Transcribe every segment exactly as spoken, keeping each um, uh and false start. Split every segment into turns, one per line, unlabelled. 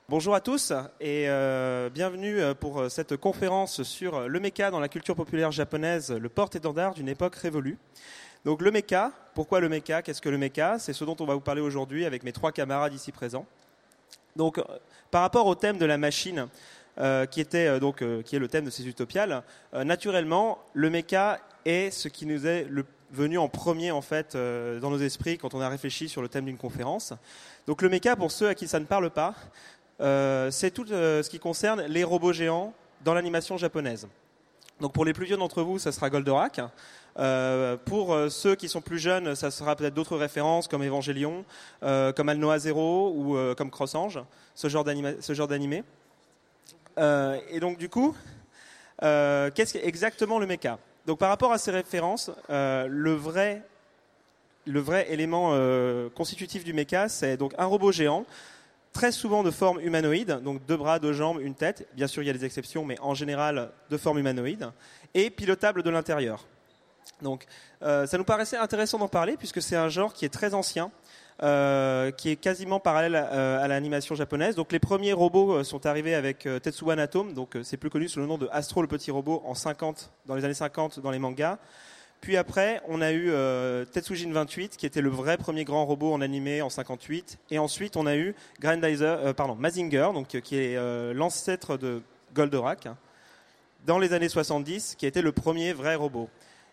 Bonjour à tous et euh, bienvenue pour cette conférence sur le mecha dans la culture populaire japonaise, le porte-étendard d'une époque révolue. Donc le mecha, pourquoi le mecha? Qu'est-ce que le mecha? C'est ce dont on va vous parler aujourd'hui avec mes trois camarades ici présents. Donc par rapport au thème de la machine, euh, qui, était, euh, donc, euh, qui est le thème de ces utopiales, euh, naturellement le mecha est ce qui nous est le venu en premier en fait euh, dans nos esprits quand on a réfléchi sur le thème d'une conférence. Donc le mecha, pour ceux à qui ça ne parle pas, Euh, c'est tout euh, ce qui concerne les robots géants dans l'animation japonaise. Donc pour les plus vieux d'entre vous, ça sera Goldorak. Euh, pour euh, ceux qui sont plus jeunes, ça sera peut-être d'autres références comme Evangelion, euh, comme Alnoa Zero ou euh, comme Cross Ange, ce genre, d'anima- ce genre d'animé. Euh, et donc du coup, euh, qu'est-ce qu'est exactement le mecha? Donc par rapport à ces références, euh, le vrai, le vrai élément euh, constitutif du mecha, c'est donc un robot géant, très souvent de forme humanoïde, donc deux bras, deux jambes, une tête. Bien sûr, il y a des exceptions, mais en général, de forme humanoïde. Et pilotable de l'intérieur. Donc, euh, ça nous paraissait intéressant d'en parler, puisque c'est un genre qui est très ancien, euh, qui est quasiment parallèle à, à l'animation japonaise. Donc, les premiers robots sont arrivés avec euh, Tetsuwan Atom, donc euh, c'est plus connu sous le nom de Astro le petit robot, en cinquante, dans les années cinquante dans les mangas. Puis après, on a eu euh, Tetsujin vingt-huit, qui était le vrai premier grand robot en animé en cinquante-huit. Et ensuite, on a eu Grandizer, euh, pardon, Mazinger, donc, euh, qui est euh, l'ancêtre de Goldorak, hein, dans les années soixante-dix, qui était le premier vrai robot.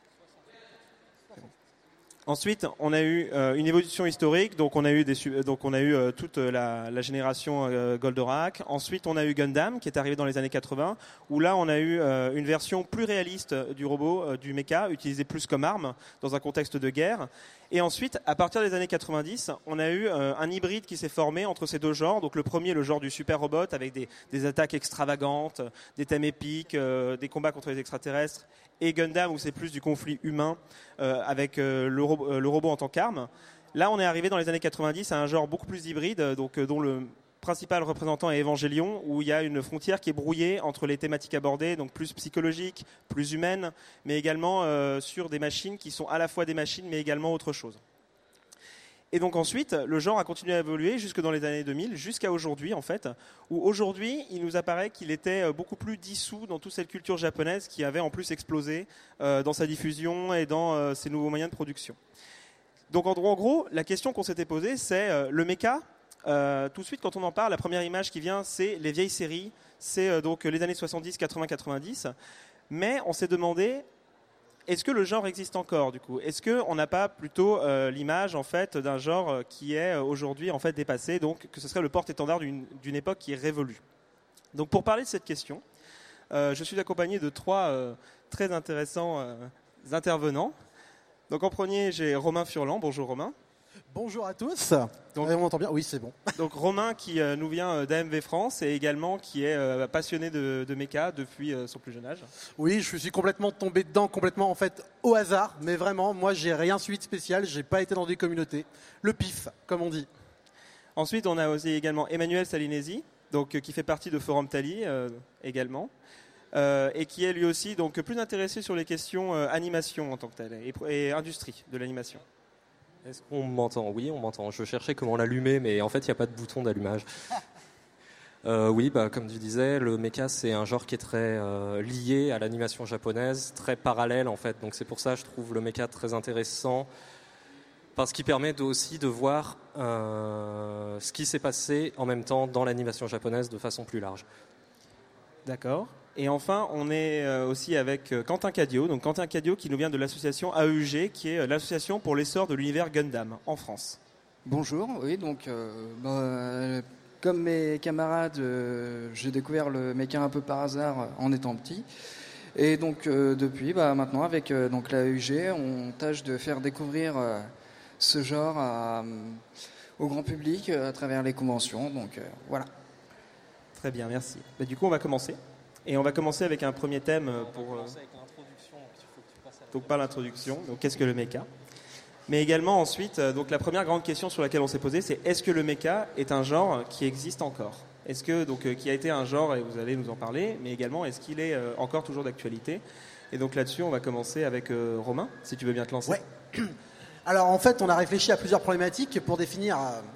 Ensuite, on a eu euh, une évolution historique, donc on a eu, des, donc on a eu euh, toute la, la génération euh, Goldorak. Ensuite, on a eu Gundam, qui est arrivé dans les années quatre-vingts, où là, on a eu euh, une version plus réaliste du robot, euh, du mecha, utilisé plus comme arme dans un contexte de guerre. Et ensuite, à partir des années quatre-vingt-dix, on a eu euh, un hybride qui s'est formé entre ces deux genres. Donc le premier, le genre du super robot, avec des, des attaques extravagantes, des thèmes épiques, euh, des combats contre les extraterrestres. Et Gundam, où c'est plus du conflit humain euh, avec euh, le, ro- euh, le robot en tant qu'arme. Là, on est arrivé dans les années quatre-vingt-dix à un genre beaucoup plus hybride, donc, euh, dont le principal représentant est Evangelion, où il y a une frontière qui est brouillée entre les thématiques abordées, donc plus psychologiques, plus humaines, mais également euh, sur des machines qui sont à la fois des machines, mais également autre chose. Et donc ensuite, le genre a continué à évoluer jusque dans les années deux mille, jusqu'à aujourd'hui en fait, où aujourd'hui, il nous apparaît qu'il était beaucoup plus dissous dans toute cette culture japonaise qui avait en plus explosé euh, dans sa diffusion et dans euh, ses nouveaux moyens de production. Donc en, en gros, la question qu'on s'était posée, c'est euh, le mecha. Euh, tout de suite, quand on en parle, la première image qui vient, c'est les vieilles séries, c'est euh, donc les années soixante-dix, quatre-vingts, quatre-vingt-dix. Mais on s'est demandé, est-ce que le genre existe encore du coup? Est-ce qu'on n'a pas plutôt euh, l'image en fait d'un genre qui est aujourd'hui en fait dépassé, donc que ce serait le porte-étendard d'une, d'une époque qui est révolue? Donc pour parler de cette question, euh, je suis accompagné de trois euh, très intéressants euh, intervenants. Donc en premier, j'ai Romain Furlan. Bonjour Romain.
Bonjour à tous. Donc, on m'entend bien? Oui, c'est bon.
Donc Romain qui euh, nous vient d'A M V France et également qui est euh, passionné de, de méca depuis euh, son plus jeune âge.
Oui, je suis complètement tombé dedans, complètement en fait au hasard, mais vraiment, moi j'ai rien suivi de spécial, j'ai pas été dans des communautés. Le pif, comme on dit.
Ensuite, on a aussi également Emmanuel Salinesi, donc euh, qui fait partie de Forum Tali euh, également. Euh, et qui est lui aussi donc plus intéressé sur les questions euh, animation en tant que telle et, et industrie de l'animation.
Est-ce qu'on m'entend? Oui, on m'entend. Je cherchais comment l'allumer, mais en fait, il n'y a pas de bouton d'allumage. Euh, oui, bah, comme tu disais, le mecha, c'est un genre qui est très euh, lié à l'animation japonaise, très parallèle en fait. Donc c'est pour ça que je trouve le mecha très intéressant, parce qu'il permet de, aussi de voir euh, ce qui s'est passé en même temps dans l'animation japonaise de façon plus large.
D'accord. Et enfin, on est aussi avec Quentin Cadio. Donc Quentin Cadio qui nous vient de l'association A E G, qui est l'association pour l'essor de l'univers Gundam en France.
Bonjour, oui, donc euh, bah, comme mes camarades, euh, j'ai découvert le mecha un peu par hasard en étant petit. Et donc euh, depuis, bah, maintenant avec euh, donc, l'A E G, on tâche de faire découvrir euh, ce genre à, au grand public euh, à travers les conventions. Donc euh, voilà.
Très bien, merci. Bah, du coup, on va commencer. Et on va commencer avec un premier thème pour.
On va commencer avec l'introduction. Il faut que tu passes à la
donc pas l'introduction. Donc qu'est-ce que le mecha? Mais également ensuite, donc la première grande question sur laquelle on s'est posé, c'est est-ce que le mecha est un genre qui existe encore? Est-ce que donc qui a été un genre, et vous allez nous en parler, mais également est-ce qu'il est encore toujours d'actualité? Et donc là-dessus, on va commencer avec euh, Romain, si tu veux bien te lancer.
Ouais. Alors en fait, on a réfléchi à plusieurs problématiques pour définir euh,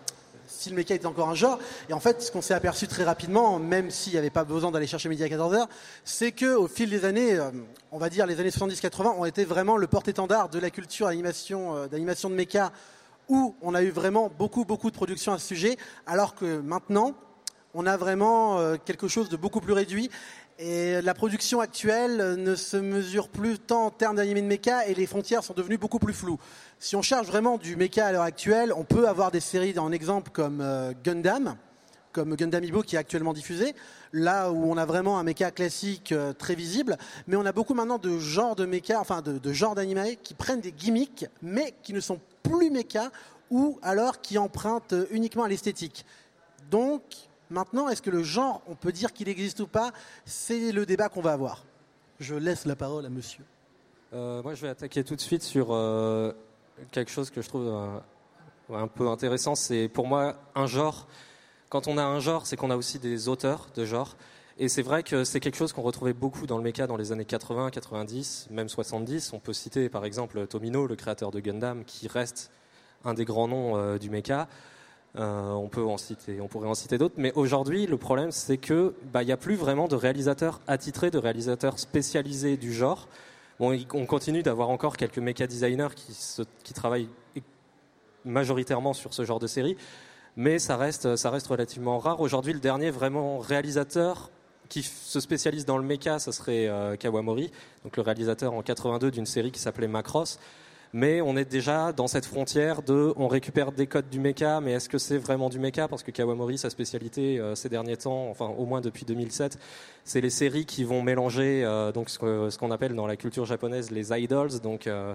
si le méca était encore un genre. Et en fait, ce qu'on s'est aperçu très rapidement, même s'il n'y avait pas besoin d'aller chercher midi à quatorze heures, c'est qu'au fil des années, euh, on va dire les années soixante-dix quatre-vingts, ont été vraiment le porte-étendard de la culture animation, euh, d'animation de méca, où on a eu vraiment beaucoup, beaucoup de production à ce sujet, alors que maintenant, on a vraiment euh, quelque chose de beaucoup plus réduit. Et la production actuelle ne se mesure plus tant en termes d'animé de méca et les frontières sont devenues beaucoup plus floues. Si on cherche vraiment du méca à l'heure actuelle, on peut avoir des séries en exemple comme euh, Gundam, comme Gundam Ibo qui est actuellement diffusé, là où on a vraiment un méca classique euh, très visible, mais on a beaucoup maintenant de genres de méca, enfin de, de genres d'animés qui prennent des gimmicks, mais qui ne sont plus méca ou alors qui empruntent uniquement à l'esthétique. Donc maintenant, est-ce que le genre, on peut dire qu'il existe ou pas? C'est le débat qu'on va avoir. Je laisse la parole à monsieur.
Euh, moi, je vais attaquer tout de suite sur euh, quelque chose que je trouve euh, un peu intéressant. C'est pour moi un genre. Quand on a un genre, c'est qu'on a aussi des auteurs de genre. Et c'est vrai que c'est quelque chose qu'on retrouvait beaucoup dans le méca dans les années quatre-vingts, quatre-vingt-dix, même soixante-dix. On peut citer par exemple Tomino, le créateur de Gundam, qui reste un des grands noms euh, du méca. Euh, on peut en citer, on pourrait en citer d'autres, mais aujourd'hui le problème c'est que bah il y a plus vraiment de réalisateurs attitrés, de réalisateurs spécialisés du genre. Bon, on continue d'avoir encore quelques méca designers qui, se, qui travaillent majoritairement sur ce genre de série, mais ça reste, ça reste relativement rare. Aujourd'hui, le dernier vraiment réalisateur qui se spécialise dans le méca, ça serait euh, Kawamori, donc le réalisateur en quatre-vingt-deux d'une série qui s'appelait Macross. Mais on est déjà dans cette frontière de on récupère des codes du méca, mais est-ce que c'est vraiment du méca? Parce que Kawamori, sa spécialité euh, ces derniers temps, enfin au moins depuis deux mille sept, c'est les séries qui vont mélanger euh, donc ce, que, ce qu'on appelle dans la culture japonaise les idols, donc euh,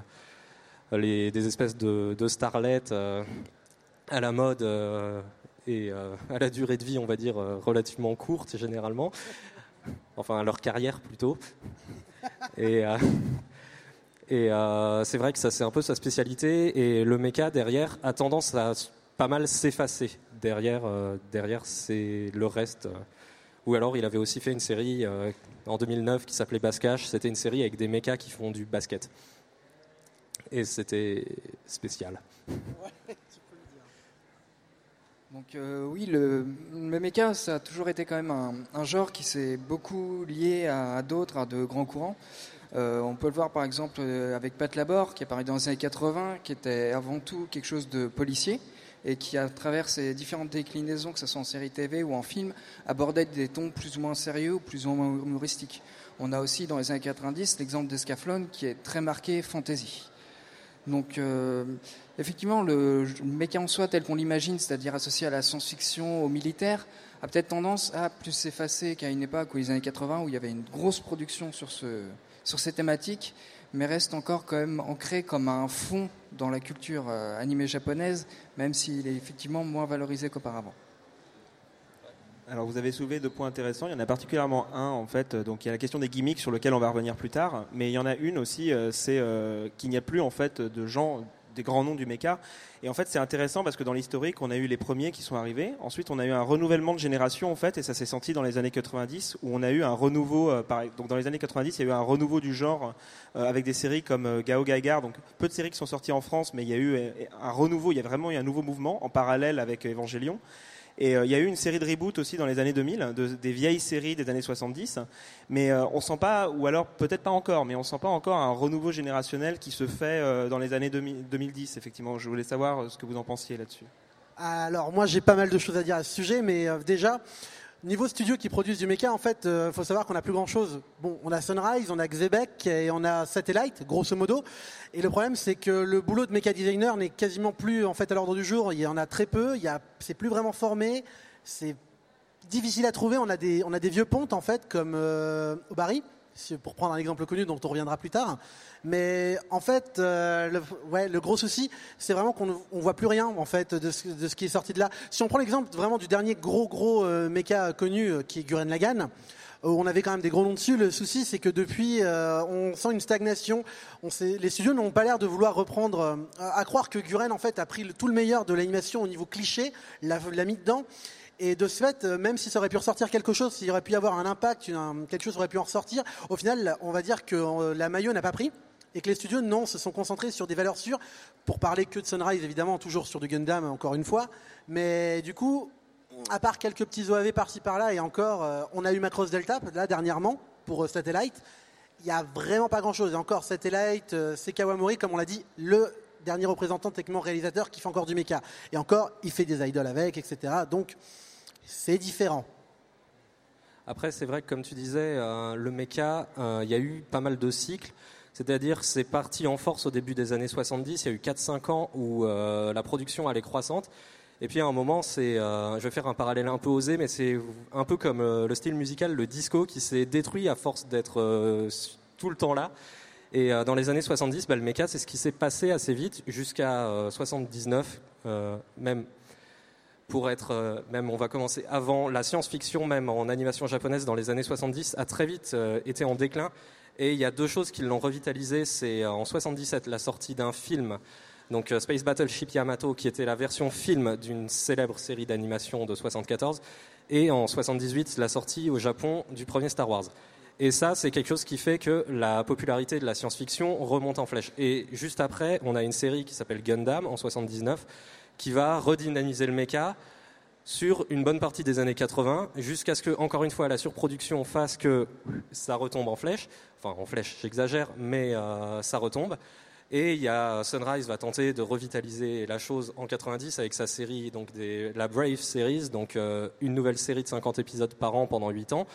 les, des espèces de, de starlets euh, à la mode euh, et euh, à la durée de vie, on va dire, euh, relativement courte généralement. Enfin, à leur carrière plutôt. Et... Euh, Et euh, c'est vrai que ça c'est un peu sa spécialité et le méca derrière a tendance à pas mal s'effacer derrière, euh, derrière c'est le reste. Ou alors il avait aussi fait une série euh, en deux mille neuf qui s'appelait Bascash. C'était une série avec des mécas qui font du basket et c'était spécial.
Ouais.
Donc euh, oui, le, le méca, ça a toujours été quand même un, un genre qui s'est beaucoup lié à, à d'autres, à de grands courants. Euh, on peut le voir par exemple avec Pat Labor, qui est apparu dans les années quatre-vingts, qui était avant tout quelque chose de policier, et qui, à travers ses différentes déclinaisons, que ce soit en série T V ou en film, abordait des tons plus ou moins sérieux ou plus ou moins humoristiques. On a aussi dans les années quatre-vingt-dix l'exemple d'Escaflowne, qui est très marqué fantasy. Donc, euh, effectivement, le, le méca en soi, tel qu'on l'imagine, c'est-à-dire associé à la science-fiction, au militaire, a peut-être tendance à plus s'effacer qu'à une époque, où les années quatre-vingts, où il y avait une grosse production sur, ce, sur ces thématiques, mais reste encore quand même ancré comme un fond dans la culture euh, animée japonaise, même s'il est effectivement moins valorisé qu'auparavant.
Alors vous avez soulevé deux points intéressants, il y en a particulièrement un en fait, donc il y a la question des gimmicks sur lequel on va revenir plus tard, mais il y en a une aussi, euh, c'est euh, qu'il n'y a plus en fait de gens, des grands noms du méca, et en fait c'est intéressant parce que dans l'historique on a eu les premiers qui sont arrivés, ensuite on a eu un renouvellement de génération en fait, et ça s'est senti dans les années quatre-vingt-dix où on a eu un renouveau, euh, pareil, donc dans les années quatre-vingt-dix il y a eu un renouveau du genre euh, avec des séries comme euh, Gao Gaigar, donc peu de séries qui sont sorties en France, mais il y a eu euh, un renouveau, il y a vraiment eu un nouveau mouvement en parallèle avec Evangelion. Et euh, il y a eu une série de reboots aussi dans les années deux mille, de, des vieilles séries des années soixante-dix, mais euh, on sent pas, ou alors peut-être pas encore, mais on sent pas encore un renouveau générationnel qui se fait euh, dans les années deux mille, deux mille dix, effectivement. Je voulais savoir ce que vous en pensiez là-dessus.
Alors moi j'ai pas mal de choses à dire à ce sujet, mais euh, déjà, niveau studio qui produisent du méca, en fait, il euh, faut savoir qu'on a plus grand chose. Bon, on a Sunrise, on a Xebec et on a Satellite, grosso modo. Et le problème, c'est que le boulot de méca designer n'est quasiment plus en fait à l'ordre du jour. Il y en a très peu. Il y a, c'est plus vraiment formé. C'est difficile à trouver. On a des, on a des vieux pontes en fait, comme euh, Obari, pour prendre un exemple connu dont on reviendra plus tard. Mais en fait, euh, le, ouais, le gros souci, c'est vraiment qu'on ne voit plus rien en fait de ce, de ce qui est sorti de là. Si on prend l'exemple vraiment du dernier gros gros euh, méca connu euh, qui est Gurren Lagann, où on avait quand même des gros noms dessus. Le souci, c'est que depuis, euh, on sent une stagnation. On sait, les studios n'ont pas l'air de vouloir reprendre. Euh, à croire que Gurren en fait a pris le, tout le meilleur de l'animation au niveau cliché, l'a, l'a mis dedans. Et de ce fait, même si ça aurait pu ressortir quelque chose, s'il aurait pu y avoir un impact, une, quelque chose aurait pu en ressortir, au final, on va dire que euh, la maillot n'a pas pris. Et que les studios, non, se sont concentrés sur des valeurs sûres, pour parler que de Sunrise, évidemment, toujours sur du Gundam, encore une fois. Mais du coup, à part quelques petits O A V par-ci par-là, et encore, euh, on a eu Macross Delta, là, dernièrement, pour euh, Satellite. Il n'y a vraiment pas grand-chose. Et encore, Satellite, euh, c'est Kawamori, comme on l'a dit, le dernier représentant techniquement réalisateur qui fait encore du méca. Et encore, il fait des idoles avec, et cetera. Donc, c'est différent.
Après, c'est vrai que comme tu disais, euh, le méca, euh, il y a eu pas mal de cycles. C'est-à-dire c'est parti en force au début des années soixante-dix. Il y a eu quatre cinq ans où euh, la production allait croissante. Et puis à un moment, c'est, euh, je vais faire un parallèle un peu osé, mais c'est un peu comme euh, le style musical, le disco, qui s'est détruit à force d'être euh, tout le temps là. Et euh, dans les années soixante-dix, bah, le méca, c'est ce qui s'est passé assez vite, jusqu'à euh, soixante-dix-neuf, euh, même pour être, euh, même on va commencer avant, la science-fiction même en animation japonaise dans les années soixante-dix a très vite euh, été en déclin. Et il y a deux choses qui l'ont revitalisé. C'est en soixante-dix-sept la sortie d'un film, donc Space Battleship Yamato, qui était la version film d'une célèbre série d'animation de soixante-quatorze, et en soixante-dix-huit la sortie au Japon du premier Star Wars. Et ça, c'est quelque chose qui fait que la popularité de la science-fiction remonte en flèche. Et juste après, on a une série qui s'appelle Gundam en soixante-dix-neuf, qui va redynamiser le méca sur une bonne partie des années quatre-vingts, jusqu'à ce que, encore une fois, la surproduction fasse que ça retombe en flèche. Enfin, en flèche, j'exagère, mais euh, ça retombe. Et il y a Sunrise va tenter de revitaliser la chose en quatre-vingt-dix avec sa série, donc des, la Brave Series, donc euh, une nouvelle série de cinquante épisodes par an pendant huit ans.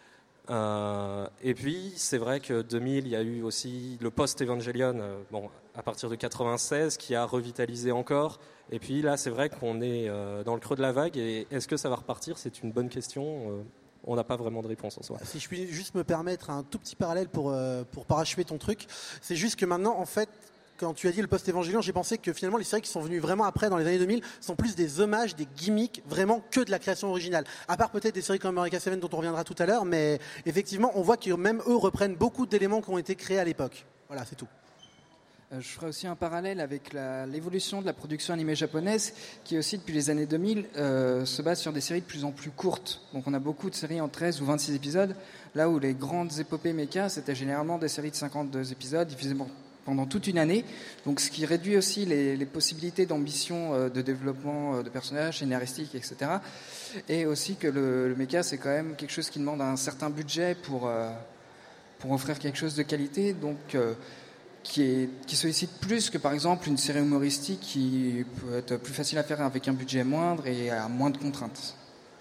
Euh, et puis, c'est vrai que deux mille, il y a eu aussi le post-Evangelion, euh, bon, à partir de quatre-vingt-seize, qui a revitalisé encore. Et puis là, c'est vrai qu'on est euh, dans le creux de la vague. Et est-ce que ça va repartir ? C'est une bonne question. Euh, on n'a pas vraiment de réponse en soi.
Si je puis juste me permettre un tout petit parallèle pour, euh, pour parachever ton truc, c'est juste que maintenant, en fait, quand tu as dit le post-évangélion, j'ai pensé que finalement les séries qui sont venues vraiment après, dans les années deux mille, sont plus des hommages, des gimmicks, vraiment que de la création originale. À part peut-être des séries comme Eureka sept dont on reviendra tout à l'heure, mais effectivement, on voit que même eux reprennent beaucoup d'éléments qui ont été créés à l'époque. Voilà, c'est tout.
Je ferai aussi un parallèle avec la, l'évolution de la production animée japonaise qui aussi depuis les années deux mille euh, se base sur des séries de plus en plus courtes. Donc on a beaucoup de séries en treize ou vingt-six épisodes, là où les grandes épopées méca c'était généralement des séries de cinquante-deux épisodes diffusées pendant toute une année. Donc ce qui réduit aussi les, les possibilités d'ambition euh, de développement euh, de personnages scénaristiques, et cetera. Et aussi que le, le méca c'est quand même quelque chose qui demande un certain budget pour, euh, pour offrir quelque chose de qualité. Donc euh, Qui, est, qui sollicite plus que par exemple une série humoristique qui peut être plus facile à faire avec un budget moindre et à moins de contraintes.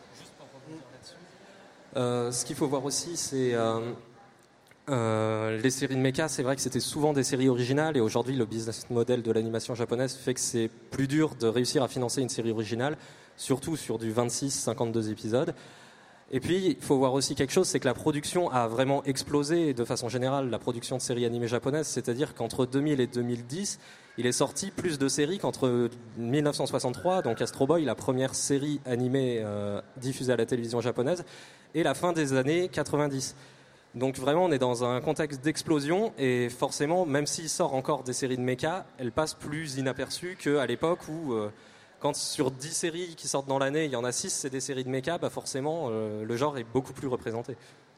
Euh, ce qu'il faut voir aussi, c'est euh, euh, les séries de méca. C'est vrai que c'était souvent des séries originales et aujourd'hui le business model de l'animation japonaise fait que c'est plus dur de réussir à financer une série originale, surtout sur du vingt-six à cinquante-deux épisodes. Et puis, il faut voir aussi quelque chose, c'est que la production a vraiment explosé de façon générale, la production de séries animées japonaises, c'est-à-dire qu'entre deux mille et deux mille dix, il est sorti plus de séries qu'entre dix-neuf cent soixante-trois, donc Astro Boy, la première série animée euh, diffusée à la télévision japonaise, et la fin des années quatre-vingt-dix. Donc vraiment, on est dans un contexte d'explosion, et forcément, même s'il sort encore des séries de méca, elles passent plus inaperçues qu'à l'époque où... Euh, Quand sur dix séries qui sortent dans l'année, il y en a six, c'est des séries de méca, bah forcément, euh, le genre est beaucoup plus représenté.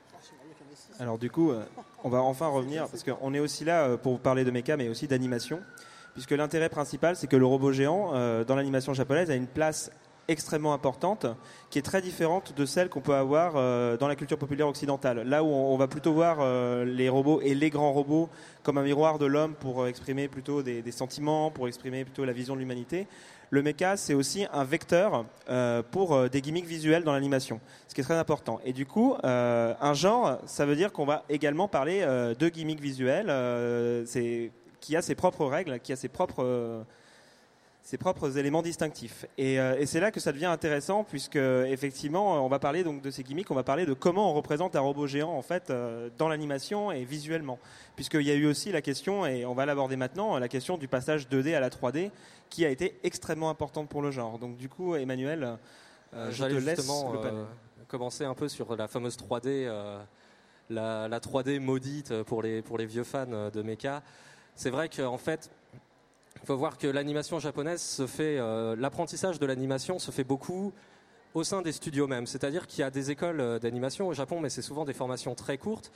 Alors du coup, euh, on va enfin revenir, parce qu'on est aussi là euh, pour vous parler de méca, mais aussi d'animation, puisque l'intérêt principal, c'est que le robot géant, euh, dans l'animation japonaise, a une place extrêmement importante, qui est très différente de celle qu'on peut avoir euh, dans la culture populaire occidentale. Là où on, on va plutôt voir euh, les robots et les grands robots comme un miroir de l'homme pour exprimer plutôt des, des sentiments, pour exprimer plutôt la vision de l'humanité. Le méca, c'est aussi un vecteur euh, pour euh, des gimmicks visuels dans l'animation, ce qui est très important. Et du coup, euh, un genre, ça veut dire qu'on va également parler euh, de gimmicks visuels, euh, c'est, qui a ses propres règles, qui a ses propres, euh, ses propres éléments distinctifs. Et, euh, et c'est là que ça devient intéressant, puisque effectivement, on va parler donc de ces gimmicks, on va parler de comment on représente un robot géant en fait euh, dans l'animation et visuellement, puisqu'il y a eu aussi la question, et on va l'aborder maintenant, la question du passage deux D à la trois D, qui a été extrêmement importante pour le genre. Donc du coup, Emmanuel, euh, je te laisse le panel.
Euh, commencer un peu sur la fameuse trois D, euh, la, la trois D maudite pour les, pour les vieux fans de méca. C'est vrai qu'en fait, il faut voir que l'animation japonaise se fait, euh, l'apprentissage de l'animation se fait beaucoup au sein des studios même. C'est-à-dire qu'il y a des écoles d'animation au Japon, mais c'est souvent des formations très courtes.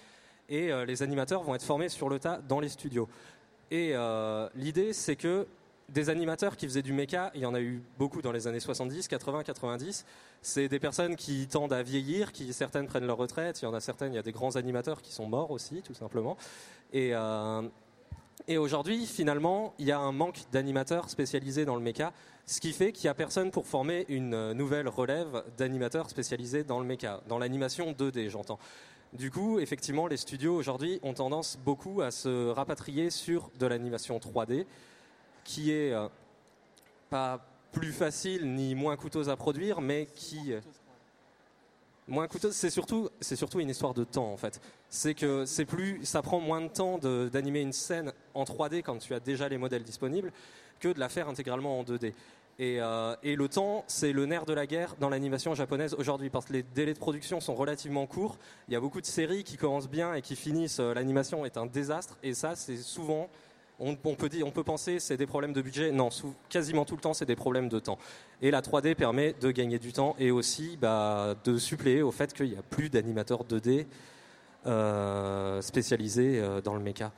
et euh, les animateurs vont être formés sur le tas dans les studios. Et euh, l'idée, c'est que des animateurs qui faisaient du méca, il y en a eu beaucoup dans les années soixante-dix, quatre-vingts, quatre-vingt-dix. C'est des personnes qui tendent à vieillir, qui certaines prennent leur retraite. Il y en a certaines, il y a des grands animateurs qui sont morts aussi, tout simplement. Et, euh, et aujourd'hui, finalement, il y a un manque d'animateurs spécialisés dans le méca, ce qui fait qu'il n'y a personne pour former une nouvelle relève d'animateurs spécialisés dans le méca, dans l'animation deux D, j'entends. Du coup, effectivement, les studios aujourd'hui ont tendance beaucoup à se rapatrier sur de l'animation trois D, qui est euh, pas plus facile ni moins coûteuse à produire, mais qui euh, moins coûteuse. C'est surtout, c'est surtout une histoire de temps en fait. C'est que c'est plus, ça prend moins de temps de, d'animer une scène en trois D quand tu as déjà les modèles disponibles que de la faire intégralement en deux D. Et, euh, et le temps, c'est le nerf de la guerre dans l'animation japonaise aujourd'hui, parce que les délais de production sont relativement courts. Il y a beaucoup de séries qui commencent bien et qui finissent, euh, l'animation est un désastre. Et ça, c'est souvent, on, on peut dire, on peut penser, c'est des problèmes de budget. Non, sous, quasiment tout le temps, c'est des problèmes de temps. Et la trois D permet de gagner du temps et aussi bah, de suppléer au fait qu'il n'y a plus d'animateurs deux D euh, spécialisés euh, dans le méca.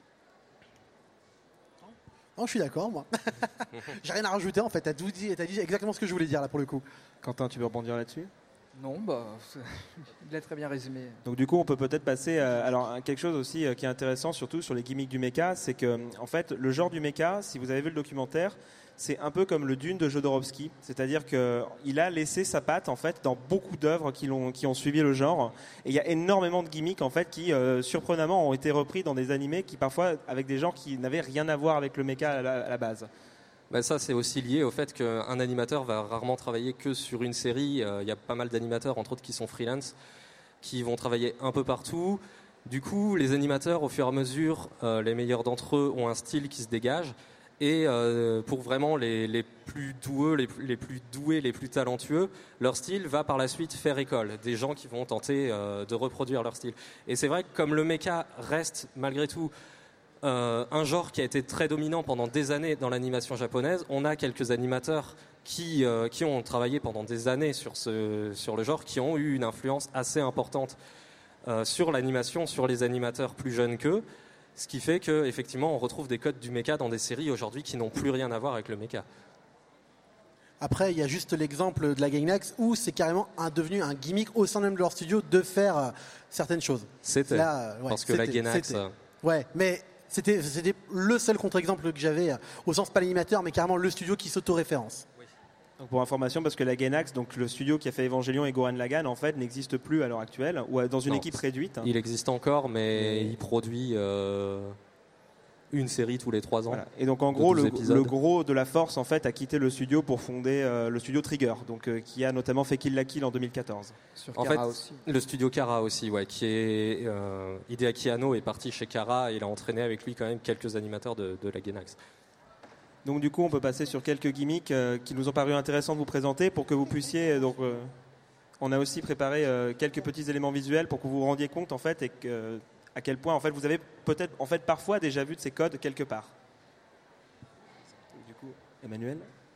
Non, je suis d'accord, moi. J'ai rien à rajouter, en fait. T'as tout dit, t'as dit exactement ce que je voulais dire, là, pour le coup.
Quentin, tu veux rebondir là-dessus ?
Non, bah, il a très bien résumé.
Donc du coup, on peut peut-être passer à alors, quelque chose aussi qui est intéressant, surtout sur les gimmicks du méca, c'est que en fait, le genre du méca, si vous avez vu le documentaire, c'est un peu comme le Dune de Jodorowsky, c'est-à-dire qu'il a laissé sa patte en fait dans beaucoup d'œuvres qui, l'ont, qui ont suivi le genre, et il y a énormément de gimmicks en fait qui euh, surprenamment ont été repris dans des animés qui parfois avec des genres qui n'avaient rien à voir avec le méca à la, à la base.
Ben ça, c'est aussi lié au fait qu'un animateur va rarement travailler que sur une série. Il euh, y a pas mal d'animateurs, entre autres, qui sont freelance, qui vont travailler un peu partout. Du coup, les animateurs, au fur et à mesure, euh, les meilleurs d'entre eux ont un style qui se dégage. Et euh, pour vraiment les, les plus doueux, les, les plus doués, les plus talentueux, leur style va par la suite faire école. Des gens qui vont tenter euh, de reproduire leur style. Et c'est vrai que comme le méca reste malgré tout euh, un genre qui a été très dominant pendant des années dans l'animation japonaise, on a quelques animateurs qui, euh, qui ont travaillé pendant des années sur, ce, sur le genre, qui ont eu une influence assez importante euh, sur l'animation, sur les animateurs plus jeunes qu'eux. Ce qui fait qu'effectivement, on retrouve des codes du méca dans des séries aujourd'hui qui n'ont plus rien à voir avec le méca.
Après, il y a juste l'exemple de la Gainax où c'est carrément un, devenu un gimmick au sein même de leur studio de faire euh, certaines choses.
C'était.
Là, ouais,
parce que
c'était,
la Gainax...
Euh... Ouais, mais c'était, c'était le seul contre-exemple que j'avais, euh, au sens pas l'animateur, mais carrément le studio qui s'auto-référence. Oui.
Donc pour information, parce que la Gainax, donc le studio qui a fait Evangelion et Gurren Lagann, en fait, n'existe plus à l'heure actuelle, ou dans une
non,
équipe réduite.
Il existe encore, mais il produit euh, une série tous les trois ans. Voilà.
Et donc en gros, le, le gros de la force, en fait, a quitté le studio pour fonder euh, le studio Trigger, donc euh, qui a notamment fait Kill la Kill en deux mille quatorze.
Sur
en
Kara
fait,
aussi.
Le studio Kara aussi, ouais, qui est euh, Hideaki Anno est parti chez Kara et il a entraîné avec lui quand même quelques animateurs de, de la Gainax.
Donc du coup, on peut passer sur quelques gimmicks euh, qui nous ont paru intéressants de vous présenter pour que vous puissiez. Donc, euh, on a aussi préparé euh, quelques petits éléments visuels pour que vous vous rendiez compte en fait et que, euh, à quel point en fait vous avez peut-être en fait parfois déjà vu de ces codes quelque part. Du coup, Emmanuel.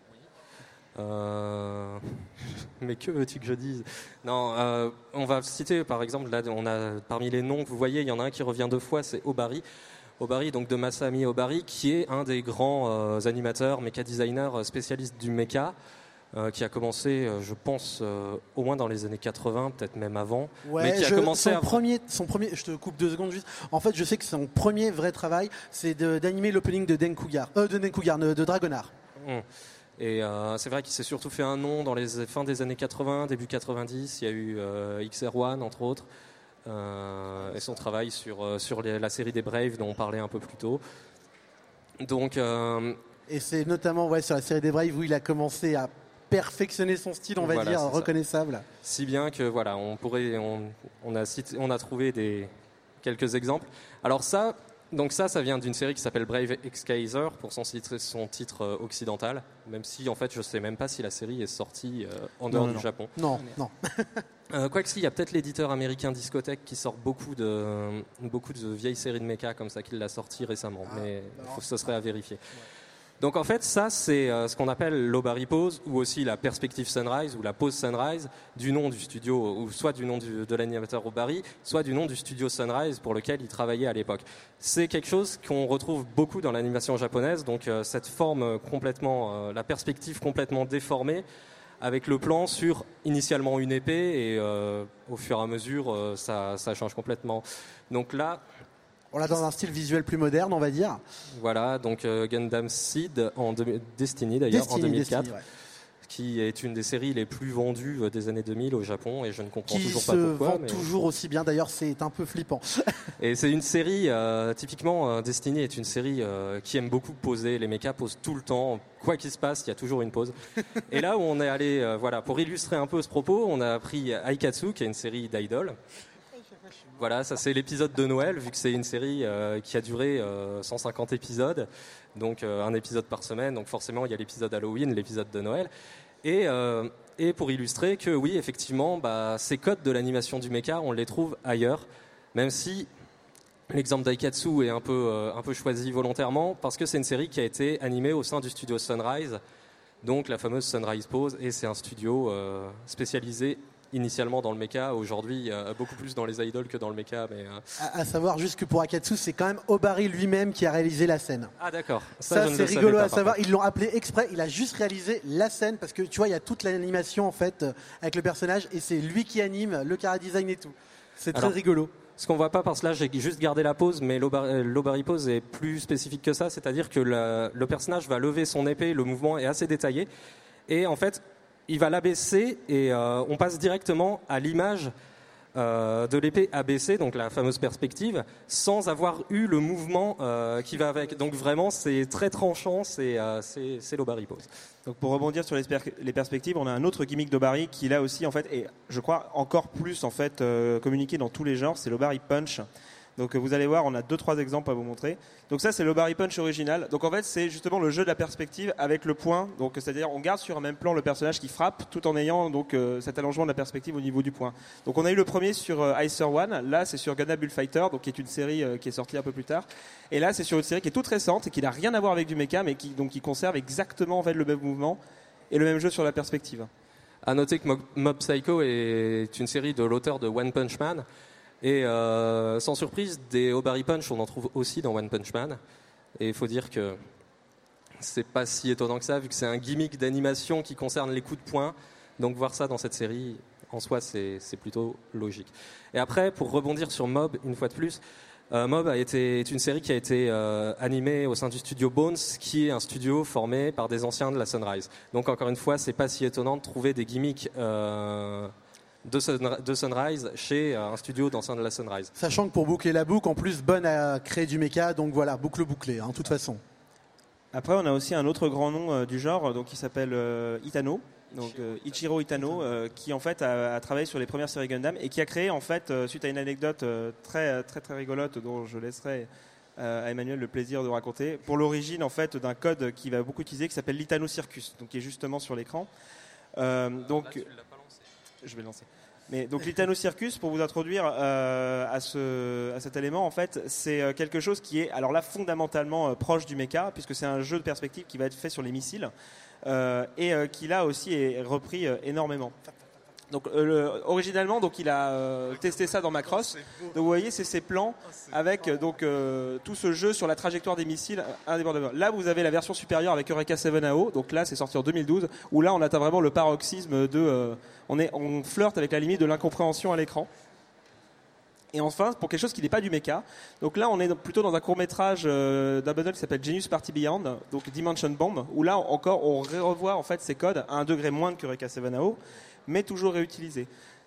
Euh... Mais que veux-tu que je dise ? Non, euh, on va citer par exemple là, on a parmi les noms que vous voyez, il y en a un qui revient deux fois, c'est Obari. Obari, donc de Masami Obari, qui est un des grands euh, animateurs, méca designers spécialistes du méca, euh, qui a commencé, euh, je pense, euh, au moins dans les années quatre-vingts, peut-être même avant.
Ouais,
mais qui a
je,
commencé
son,
à...
premier, son premier, je te coupe deux secondes juste. En fait, je sais que son premier vrai travail, c'est de, d'animer l'opening de Denkugar, euh, de Denkugar, de, de Dragonheart.
Mmh. Et euh, c'est vrai qu'il s'est surtout fait un nom dans les fins des années quatre-vingts, début quatre-vingt-dix. Il y a eu euh, X R un, entre autres. Euh, et son travail sur, euh, sur les, la série des Braves dont on parlait un peu plus tôt. Donc, euh,
et c'est notamment ouais, sur la série des Braves où il a commencé à perfectionner son style, on va
voilà,
dire, reconnaissable.
Ça. Si bien que voilà, on, pourrait, on, on, a, cité, on a trouvé des, quelques exemples. Alors ça, donc ça, ça vient d'une série qui s'appelle Brave X-Kaiser pour son titre, son titre euh, occidental, même si en fait je ne sais même pas si la série est sortie euh, en dehors
non,
du
non.
Japon.
Non, non.
Euh, Quoique si, il y a peut-être l'éditeur américain Discothèque qui sort beaucoup de, beaucoup de vieilles séries de méca comme ça, qu'il l'a sorti récemment, ah, mais faut, ce serait à vérifier. Ouais. Donc en fait, ça c'est euh, ce qu'on appelle l'Obari Pose, ou aussi la perspective sunrise, ou la pose sunrise, du nom du studio, ou soit du nom du, de l'animateur Obari, soit du nom du studio Sunrise pour lequel il travaillait à l'époque. C'est quelque chose qu'on retrouve beaucoup dans l'animation japonaise, donc euh, cette forme complètement, euh, la perspective complètement déformée, avec le plan sur initialement une épée, et euh, au fur et à mesure, euh, ça, ça change complètement. Donc là...
On l'a dans un style visuel plus moderne, on va dire.
Voilà, donc euh, Gundam Seed, en de, Destiny d'ailleurs,
Destiny,
en deux mille quatre,
Destiny, ouais.
qui est une des séries les plus vendues euh, des années deux mille au Japon, et je ne comprends
qui
toujours
se
pas pourquoi.
vend
Mais...
toujours aussi bien, d'ailleurs c'est un peu flippant.
Et c'est une série, euh, typiquement, euh, Destiny est une série euh, qui aime beaucoup poser, les mechas posent tout le temps, quoi qu'il se passe, il y a toujours une pause. Et là où on est allé, euh, voilà, pour illustrer un peu ce propos, on a pris Aikatsu, qui est une série d'idol. Voilà, ça c'est l'épisode de Noël, vu que c'est une série euh, qui a duré euh, cent cinquante épisodes, donc euh, un épisode par semaine, donc forcément il y a l'épisode Halloween, l'épisode de Noël. Et, euh, et pour illustrer que oui, effectivement, bah, ces codes de l'animation du mecha, on les trouve ailleurs, même si l'exemple d'Aikatsu est un peu, euh, un peu choisi volontairement, parce que c'est une série qui a été animée au sein du studio Sunrise, donc la fameuse Sunrise Pose, et c'est un studio euh, spécialisé initialement dans le mecha, aujourd'hui euh, beaucoup plus dans les idols que dans le mecha. Mais, euh...
à, à savoir juste que pour Akatsu, c'est quand même Obari lui-même qui a réalisé la scène.
Ah d'accord.
Ça, ça c'est rigolo pas, à savoir. Ils l'ont appelé exprès. Il a juste réalisé la scène parce que tu vois, il y a toute l'animation en fait euh, avec le personnage et c'est lui qui anime le chara design et tout. C'est très Alors, rigolo.
Ce qu'on voit pas, parce que là j'ai juste gardé la pose, mais l'Obari Pose est plus spécifique que ça, c'est-à-dire que la, le personnage va lever son épée, le mouvement est assez détaillé, et en fait il va l'abaisser et euh, on passe directement à l'image euh, de l'épée abaissée, donc la fameuse perspective, sans avoir eu le mouvement euh, qui va avec. Donc vraiment, c'est très tranchant, c'est euh, l'Obari Pose.
Donc pour rebondir sur les, les perspectives, on a un autre gimmick d'Obari qui là aussi en fait est, je crois, encore plus en fait euh, communiqué dans tous les genres, c'est l'Obari Punch. Donc vous allez voir, on a deux trois exemples à vous montrer. Donc ça c'est l'Obari Punch original. Donc en fait c'est justement le jeu de la perspective avec le point. Donc c'est-à-dire on garde sur un même plan le personnage qui frappe tout en ayant donc euh, cet allongement de la perspective au niveau du point. Donc on a eu le premier sur euh, Icer One. Là c'est sur Gundam Bullfighter, donc qui est une série euh, qui est sortie un peu plus tard. Et là c'est sur une série qui est toute récente et qui n'a rien à voir avec du mecha, mais qui donc qui conserve exactement en fait le même mouvement et le même jeu sur la perspective.
À noter que Mob Psycho est une série de l'auteur de One Punch Man. Et euh, sans surprise, des Obari Punch, on en trouve aussi dans One Punch Man. Et il faut dire que c'est pas si étonnant que ça, vu que c'est un gimmick d'animation qui concerne les coups de poing. Donc voir ça dans cette série, en soi, c'est plutôt logique. Et après, pour rebondir sur Mob, une fois de plus, euh, Mob a été, est une série qui a été euh, animée au sein du studio Bones, qui est un studio formé par des anciens de la Sunrise. Donc encore une fois, c'est pas si étonnant de trouver des gimmicks... Euh, De, sun, de Sunrise chez un studio d'anciens de la Sunrise.
Sachant que pour boucler la boucle, en plus, Bonne a créé du mecha, donc voilà, boucle bouclée, hein, de toute façon.
Après, on a aussi un autre grand nom euh, du genre, donc qui s'appelle euh, Itano, donc euh, Ichiro Itano, euh, qui en fait a, a travaillé sur les premières séries Gundam et qui a créé en fait, euh, suite à une anecdote euh, très très très rigolote dont je laisserai euh, à Emmanuel le plaisir de raconter, pour l'origine en fait d'un code qu'il va beaucoup utiliser qui s'appelle l'Itano Circus, donc qui est justement sur l'écran. Euh, donc, Là, tu l'as pas lancé. Je vais le lancer. Mais donc l'Itano Circus, pour vous introduire euh, à, ce, à cet élément, en fait, c'est quelque chose qui est, alors là, fondamentalement euh, proche du mecha, puisque c'est un jeu de perspective qui va être fait sur les missiles euh, et euh, qui là aussi est repris euh, énormément. Donc euh, le, originalement, donc il a euh, testé ça dans Macross. Donc vous voyez, c'est ces plans avec donc euh, tout ce jeu sur la trajectoire des missiles indépendamment. Là, vous avez la version supérieure avec Eureka sept A O. Donc là, c'est sorti en deux mille douze, où là, on atteint vraiment le paroxysme de, euh, on est, on flirte avec la limite de l'incompréhension à l'écran. Et enfin, pour quelque chose qui n'est pas du mecha, donc là, on est plutôt dans un court métrage euh, d'un bundle qui s'appelle Genius Party Beyond, donc Dimension Bomb, où là encore, on revoit en fait ces codes à un degré moindre que Eureka sept A O, mais toujours réutilisé.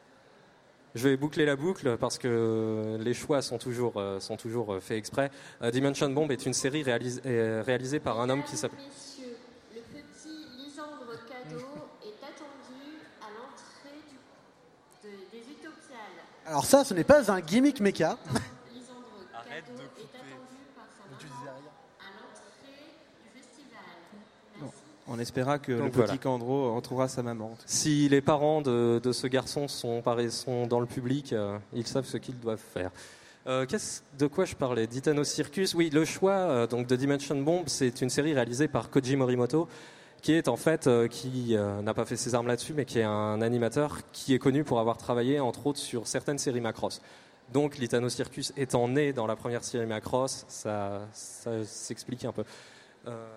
Je vais boucler la boucle parce que les choix sont toujours, euh, sont toujours faits exprès. Euh, Dimension Bomb est une série réalise, euh, réalisée par un homme qui s'appelle...
Messieurs, le petit Lisandre cadeau est attendu à l'entrée de, des Utopiales.
Alors ça, ce n'est pas un gimmick mecha.
Lisandre cadeau est attendu par sa maman à l'entrée du festival. Merci.
On espéra que
Donc
le
voilà.
petit Kandro retrouvera sa maman.
Si les parents de, de ce garçon sont, sont dans le public, euh, ils savent ce qu'ils doivent faire. Euh, qu'est-ce, de quoi je parlais? d'Itano Circus. Oui, le choix euh, donc de Dimension Bomb, c'est une série réalisée par Koji Morimoto, qui est en fait, euh, qui euh, n'a pas fait ses armes là-dessus, mais qui est un animateur qui est connu pour avoir travaillé entre autres sur certaines séries Macross. Donc l'Itano Circus étant né dans la première série Macross, ça, ça s'explique un peu. Euh,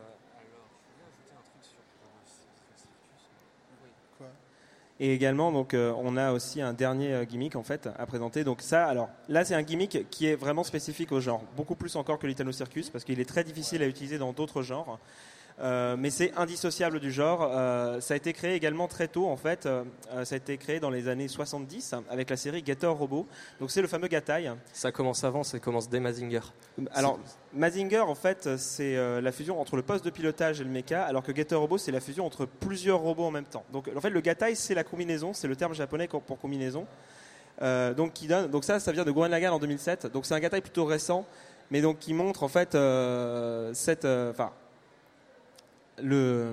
Et également, donc, euh, on a aussi un dernier euh, gimmick en fait à présenter. Donc ça, alors là, c'est un gimmick qui est vraiment spécifique au genre, beaucoup plus encore que l'Itano Circus, parce qu'il est très difficile à utiliser dans d'autres genres. Euh, mais c'est indissociable du genre. Euh, ça a été créé également très tôt en fait. Euh, ça a été créé dans les années soixante-dix avec la série Gator Robot. Donc c'est le fameux Gatai.
Ça commence avant, ça commence dès Mazinger.
Alors Mazinger en fait c'est euh, la fusion entre le poste de pilotage et le mecha, alors que Gator Robot c'est la fusion entre plusieurs robots en même temps. Donc en fait le Gatai c'est la combinaison, c'est le terme japonais pour combinaison. Euh, donc qui donne, donc ça ça vient de Gurren Lagann en deux mille sept. Donc c'est un Gatai plutôt récent, mais donc qui montre en fait euh, cette, enfin. Euh, le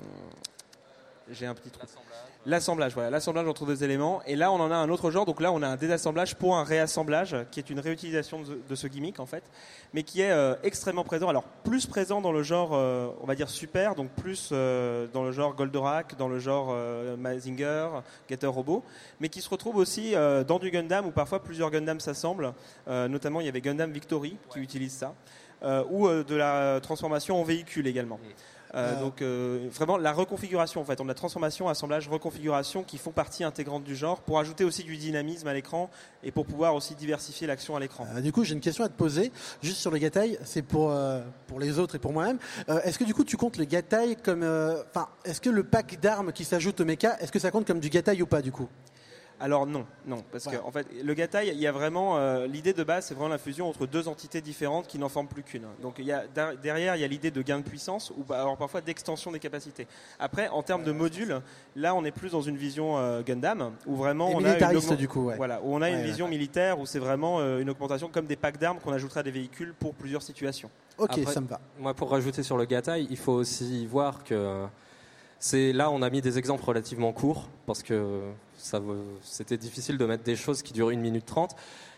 j'ai un petit trou. L'assemblage, voilà, l'assemblage entre deux éléments. Et là, on en a un autre genre. Donc là, on a un désassemblage pour un réassemblage, qui est une réutilisation de, de ce gimmick en fait, mais qui est euh, extrêmement présent. Alors plus présent dans le genre, euh, on va dire super, donc plus euh, dans le genre Goldorak, dans le genre euh, Mazinger, Gator Robot, mais qui se retrouve aussi euh, dans du Gundam où parfois plusieurs Gundam s'assemblent. Euh, notamment, il y avait Gundam Victory qui ouais. utilise ça, euh, ou euh, de la transformation en véhicule également. Mmh. Euh, donc euh, vraiment la reconfiguration en fait, on a transformation, assemblage, reconfiguration qui font partie intégrante du genre pour ajouter aussi du dynamisme à l'écran et pour pouvoir aussi diversifier l'action à l'écran.
Euh, du coup j'ai une question à te poser juste sur le Gatai, c'est pour, euh, pour les autres et pour moi-même. Euh, est-ce que du coup tu comptes le Gatai comme, enfin euh, est-ce que le pack d'armes qui s'ajoute au mecha, est-ce que ça compte comme du Gatai ou pas du coup?
Alors non, non, parce ouais. que en fait, le Gatai, il y a vraiment euh, l'idée de base, c'est vraiment la fusion entre deux entités différentes qui n'en forment plus qu'une. Donc il y a derrière, il y a l'idée de gain de puissance ou alors parfois d'extension des capacités. Après, en termes de modules, là, on est plus dans une vision euh, Gundam où vraiment
Et
on
militariste
a une
du coup, ouais.
voilà, où on a
ouais,
une
ouais,
vision
ouais.
militaire où c'est vraiment euh, une augmentation comme des packs d'armes qu'on ajoutera à des véhicules pour plusieurs situations.
Ok,
Après,
ça me va.
Moi, pour rajouter sur le Gatai, il faut aussi voir que c'est là, on a mis des exemples relativement courts parce que ça, c'était difficile de mettre des choses qui durent une minute trente.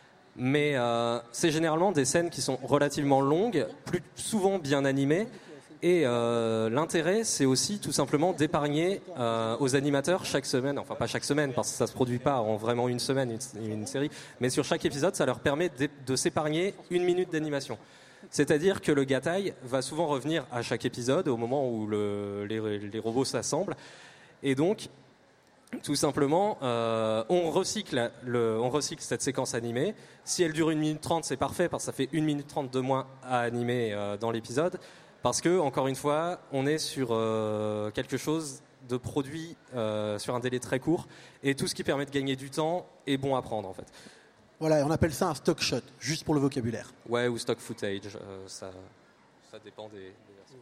Mais euh, c'est généralement des scènes qui sont relativement longues, plus souvent bien animées. Et euh, l'intérêt, c'est aussi tout simplement d'épargner euh, aux animateurs chaque semaine, enfin pas chaque semaine parce que ça se produit pas en vraiment une semaine, une, une série, mais sur chaque épisode, ça leur permet de, de s'épargner une minute d'animation. C'est-à-dire que le Gatai va souvent revenir à chaque épisode au moment où le, les, les robots s'assemblent. Et donc, tout simplement, euh, on, recycle le, on recycle cette séquence animée. Si elle dure une minute trente, c'est parfait parce que ça fait une minute trente de moins à animer euh, dans l'épisode. Parce que, encore une fois, on est sur euh, quelque chose de produit euh, sur un délai très court. Et tout ce qui permet de gagner du temps est bon à prendre, en fait.
Voilà, on appelle ça un stock shot, juste pour le vocabulaire.
Ouais, ou stock footage, euh, ça, ça dépend des, des versions.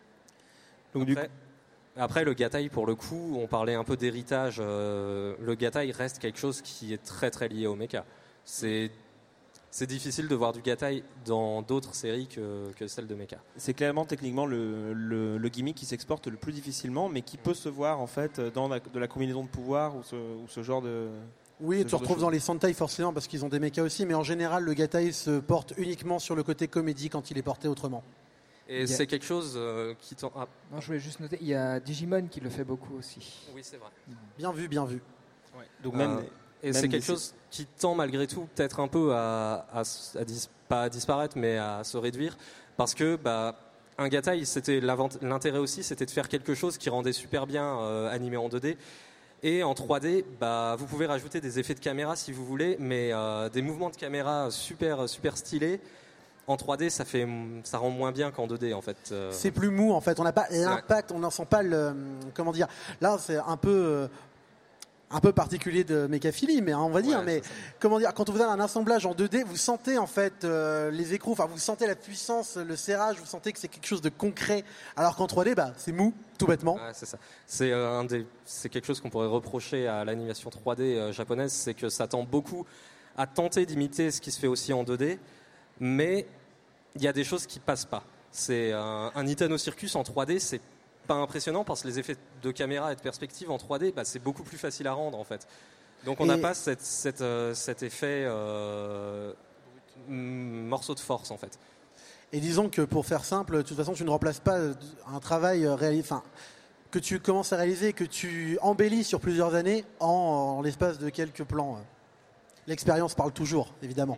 Donc,
après, du coup... après, le Gatai, pour le coup, on parlait un peu d'héritage. Euh, le Gatai reste quelque chose qui est très très lié au mecha. C'est, c'est difficile de voir du Gatai dans d'autres séries que, que celle de mecha.
C'est clairement techniquement le, le, le gimmick qui s'exporte le plus difficilement, mais qui peut se voir en fait dans la, de la combinaison de pouvoirs ou ce, ou ce genre de...
Oui, et tu retrouves dans les Sentai forcément parce qu'ils ont des mechas aussi, mais en général le Gatai se porte uniquement sur le côté comédie quand il est porté autrement.
Et c'est quelque chose euh, qui tend... Ah.
Non, je voulais juste noter, il y a Digimon qui le fait beaucoup aussi.
Oui, c'est vrai.
Bien vu, bien vu.
Ouais. Donc même,
euh, et même c'est quelque chose qui tend malgré tout peut-être un peu à, à, à dis, pas à disparaître, mais à se réduire, parce que bah, un Gatai, c'était l'intérêt aussi, c'était de faire quelque chose qui rendait super bien euh, animé en deux D. Et en trois D, bah, vous pouvez rajouter des effets de caméra si vous voulez, mais euh, des mouvements de caméra super, super stylés. En trois D, ça, fait, ça rend moins bien qu'en deux D, en fait. Euh...
C'est plus mou, en fait. On n'a pas l'impact, ouais. On n'en sent pas le... Comment dire? Là, c'est un peu... Euh, un peu particulier de mécaphilie, mais hein, on va dire. Ouais, mais comment dire, quand vous avez un assemblage en deux D, vous sentez en fait euh, les écrous, enfin vous sentez la puissance, le serrage, vous sentez que c'est quelque chose de concret. Alors qu'en trois D, bah, c'est mou, tout bêtement.
Ouais, c'est ça. C'est euh, un des, c'est quelque chose qu'on pourrait reprocher à l'animation trois D euh, japonaise, c'est que ça tend beaucoup à tenter d'imiter ce qui se fait aussi en deux D, mais il y a des choses qui passent pas. C'est euh, un Itano Circus en trois D, c'est pas impressionnant parce que les effets de caméra et de perspective en trois D, bah, c'est beaucoup plus facile à rendre en fait. Donc on n'a pas cette, cette, euh, cet effet euh, mm, morceau de force en fait.
Et disons que pour faire simple, de toute façon, tu ne remplaces pas un travail réalisé, enfin, que tu commences à réaliser, que tu embellis sur plusieurs années en, en l'espace de quelques plans. L'expérience parle toujours, évidemment.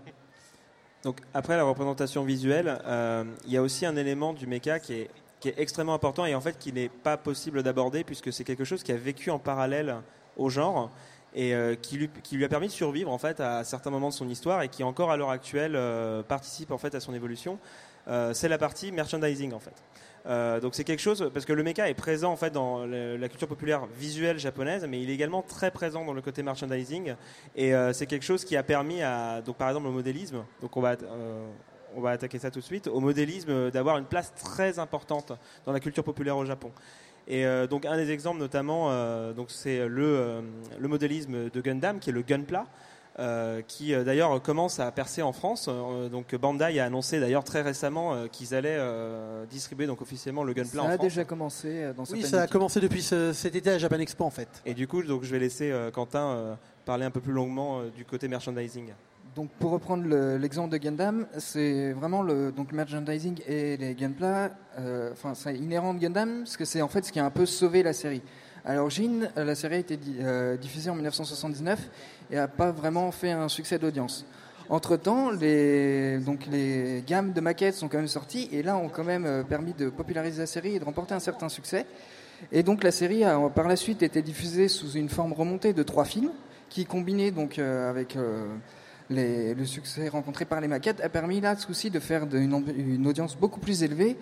Donc après la représentation visuelle, euh, il y a aussi un élément du méca qui est, qui est extrêmement important et en fait qui n'est pas possible d'aborder puisque c'est quelque chose qui a vécu en parallèle au genre et euh, qui, lui, qui lui a permis de survivre en fait à certains moments de son histoire et qui encore à l'heure actuelle euh, participe en fait à son évolution. Euh, c'est la partie merchandising en fait. Euh, donc c'est quelque chose parce que le mecha est présent en fait dans le, la culture populaire visuelle japonaise, mais il est également très présent dans le côté merchandising et euh, c'est quelque chose qui a permis à donc par exemple au modélisme. Donc on va euh, on va attaquer ça tout de suite au modélisme d'avoir une place très importante dans la culture populaire au Japon. Et euh, donc un des exemples notamment euh, donc c'est le euh, le modélisme de Gundam qui est le Gunpla. Euh, qui euh, d'ailleurs commence à percer en France. Euh, donc Bandai a annoncé d'ailleurs très récemment euh, qu'ils allaient euh, distribuer donc officiellement le Gunpla en France.
Ça a déjà commencé euh, dans certaines
Oui, ça a
équipes.
commencé depuis ce, cet été à Japan Expo en fait.
Et du coup, donc je vais laisser euh, Quentin euh, parler un peu plus longuement euh, du côté merchandising.
Donc pour reprendre le- l'exemple de Gundam, c'est vraiment le donc le merchandising et les Gunpla. euh, Enfin, c'est inhérent de Gundam parce que c'est en fait ce qui a un peu sauvé la série. À l'origine, euh, la série a été di- euh, diffusée en dix-neuf cent soixante-dix-neuf et n'a pas vraiment fait un succès d'audience. Entre-temps, les, donc les gammes de maquettes sont quand même sorties et là ont quand même euh, permis de populariser la série et de remporter un certain succès. Et donc la série a par la suite été diffusée sous une forme remontée de trois films qui, combinés donc euh, avec euh, les- le succès rencontré par les maquettes, a permis là aussi de faire de- une, amb- une audience beaucoup plus élevée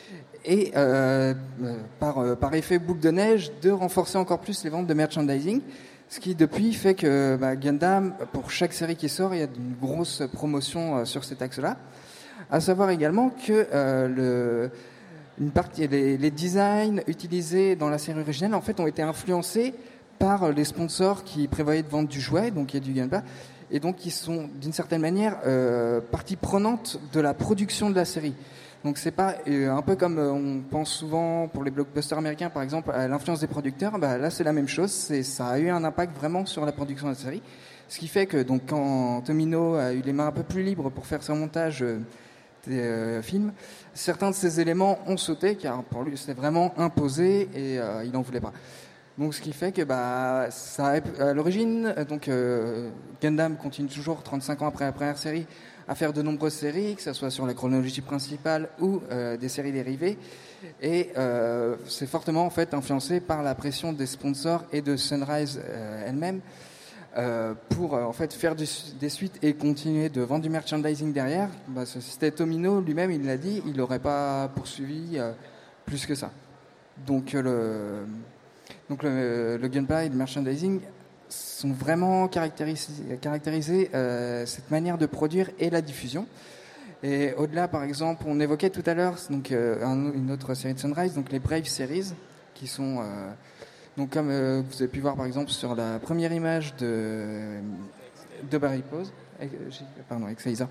et euh, euh, par, euh, par effet boule de neige de renforcer encore plus les ventes de merchandising. Ce qui depuis fait que bah, Gundam, pour chaque série qui sort, il y a une grosse promotion euh, sur cet axe-là. À savoir également que euh, le, une partie, les, les designs utilisés dans la série originale en fait ont été influencés par les sponsors qui prévoyaient de vendre du jouet, donc il y a du Gunpla, et donc qui sont d'une certaine manière euh, partie prenante de la production de la série. Donc c'est pas euh, un peu comme euh, on pense souvent pour les blockbusters américains par exemple à l'influence des producteurs. Bah, là c'est la même chose. C'est, ça a eu un impact vraiment sur la production de la série. Ce qui fait que donc quand Tomino a eu les mains un peu plus libres pour faire son montage euh, des euh, films, certains de ces éléments ont sauté car pour lui c'était vraiment imposé et euh, il n'en voulait pas. Donc ce qui fait que bah ça a, à l'origine euh, donc euh, Gundam continue toujours trente-cinq ans après la première série à faire de nombreuses séries, que ce soit sur la chronologie principale ou euh, des séries dérivées. Et euh, c'est fortement en fait influencé par la pression des sponsors et de Sunrise euh, elle-même euh, pour euh, en fait faire du, des suites et continuer de vendre du merchandising derrière. Bah, si c'était Tomino lui-même, il l'a dit, il n'aurait pas poursuivi euh, plus que ça. Donc euh, le, donc le, le Gunpla et le merchandising sont vraiment caractérisés, caractérisés euh, cette manière de produire et la diffusion. Et au-delà, par exemple, on évoquait tout à l'heure donc euh, un, une autre série de Sunrise, donc les Brave Series, qui sont euh, donc comme euh, vous avez pu voir par exemple sur la première image de de Barry Pose, pardon, Excalibur.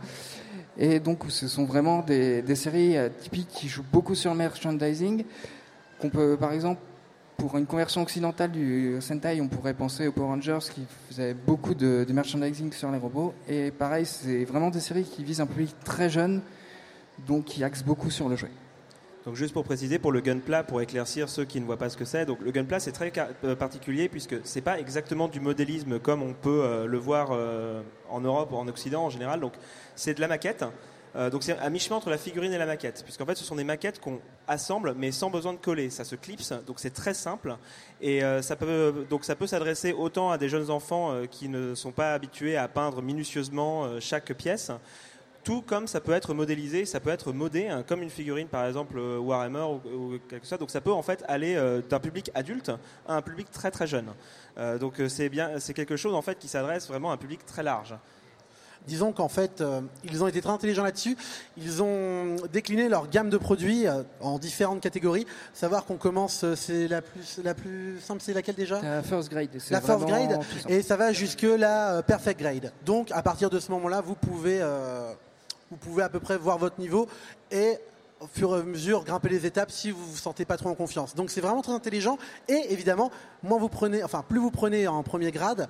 Et donc ce sont vraiment des, des séries euh, typiques qui jouent beaucoup sur le merchandising, qu'on peut par exemple pour une conversion occidentale du Sentai, on pourrait penser aux Power Rangers qui faisaient beaucoup de, de merchandising sur les robots. Et pareil, c'est vraiment des séries qui visent un public très jeune, donc qui axent beaucoup sur le jouet.
Donc juste pour préciser, pour le Gunpla, pour éclaircir ceux qui ne voient pas ce que c'est, donc le Gunpla c'est très car- euh, particulier puisque c'est pas exactement du modélisme comme on peut euh, le voir euh, en Europe ou en Occident en général. Donc c'est de la maquette. Euh, donc c'est à mi-chemin entre la figurine et la maquette, puisqu'en fait ce sont des maquettes qu'on assemble mais sans besoin de coller, ça se clipse, donc c'est très simple et euh, ça peut donc ça peut s'adresser autant à des jeunes enfants euh, qui ne sont pas habitués à peindre minutieusement euh, chaque pièce, tout comme ça peut être modélisé, ça peut être modé hein, comme une figurine par exemple euh, Warhammer ou, ou quelque chose. Donc ça peut en fait aller euh, d'un public adulte à un public très très jeune. Euh, donc euh, c'est bien, c'est quelque chose en fait qui s'adresse vraiment à un public très large.
Disons qu'en fait, euh, ils ont été très intelligents là-dessus. Ils ont décliné leur gamme de produits euh, en différentes catégories. Savoir qu'on commence, euh, c'est la plus, la plus simple, c'est laquelle déjà ?
La first grade. C'est
La first
vraiment
grade,
tout simple.
et ça va jusque la euh, perfect grade. Donc, à partir de ce moment-là, vous pouvez, euh, vous pouvez à peu près voir votre niveau et au fur et à mesure grimper les étapes si vous vous sentez pas trop en confiance. Donc, c'est vraiment très intelligent. Et évidemment, moins vous prenez, enfin, plus vous prenez en premier grade,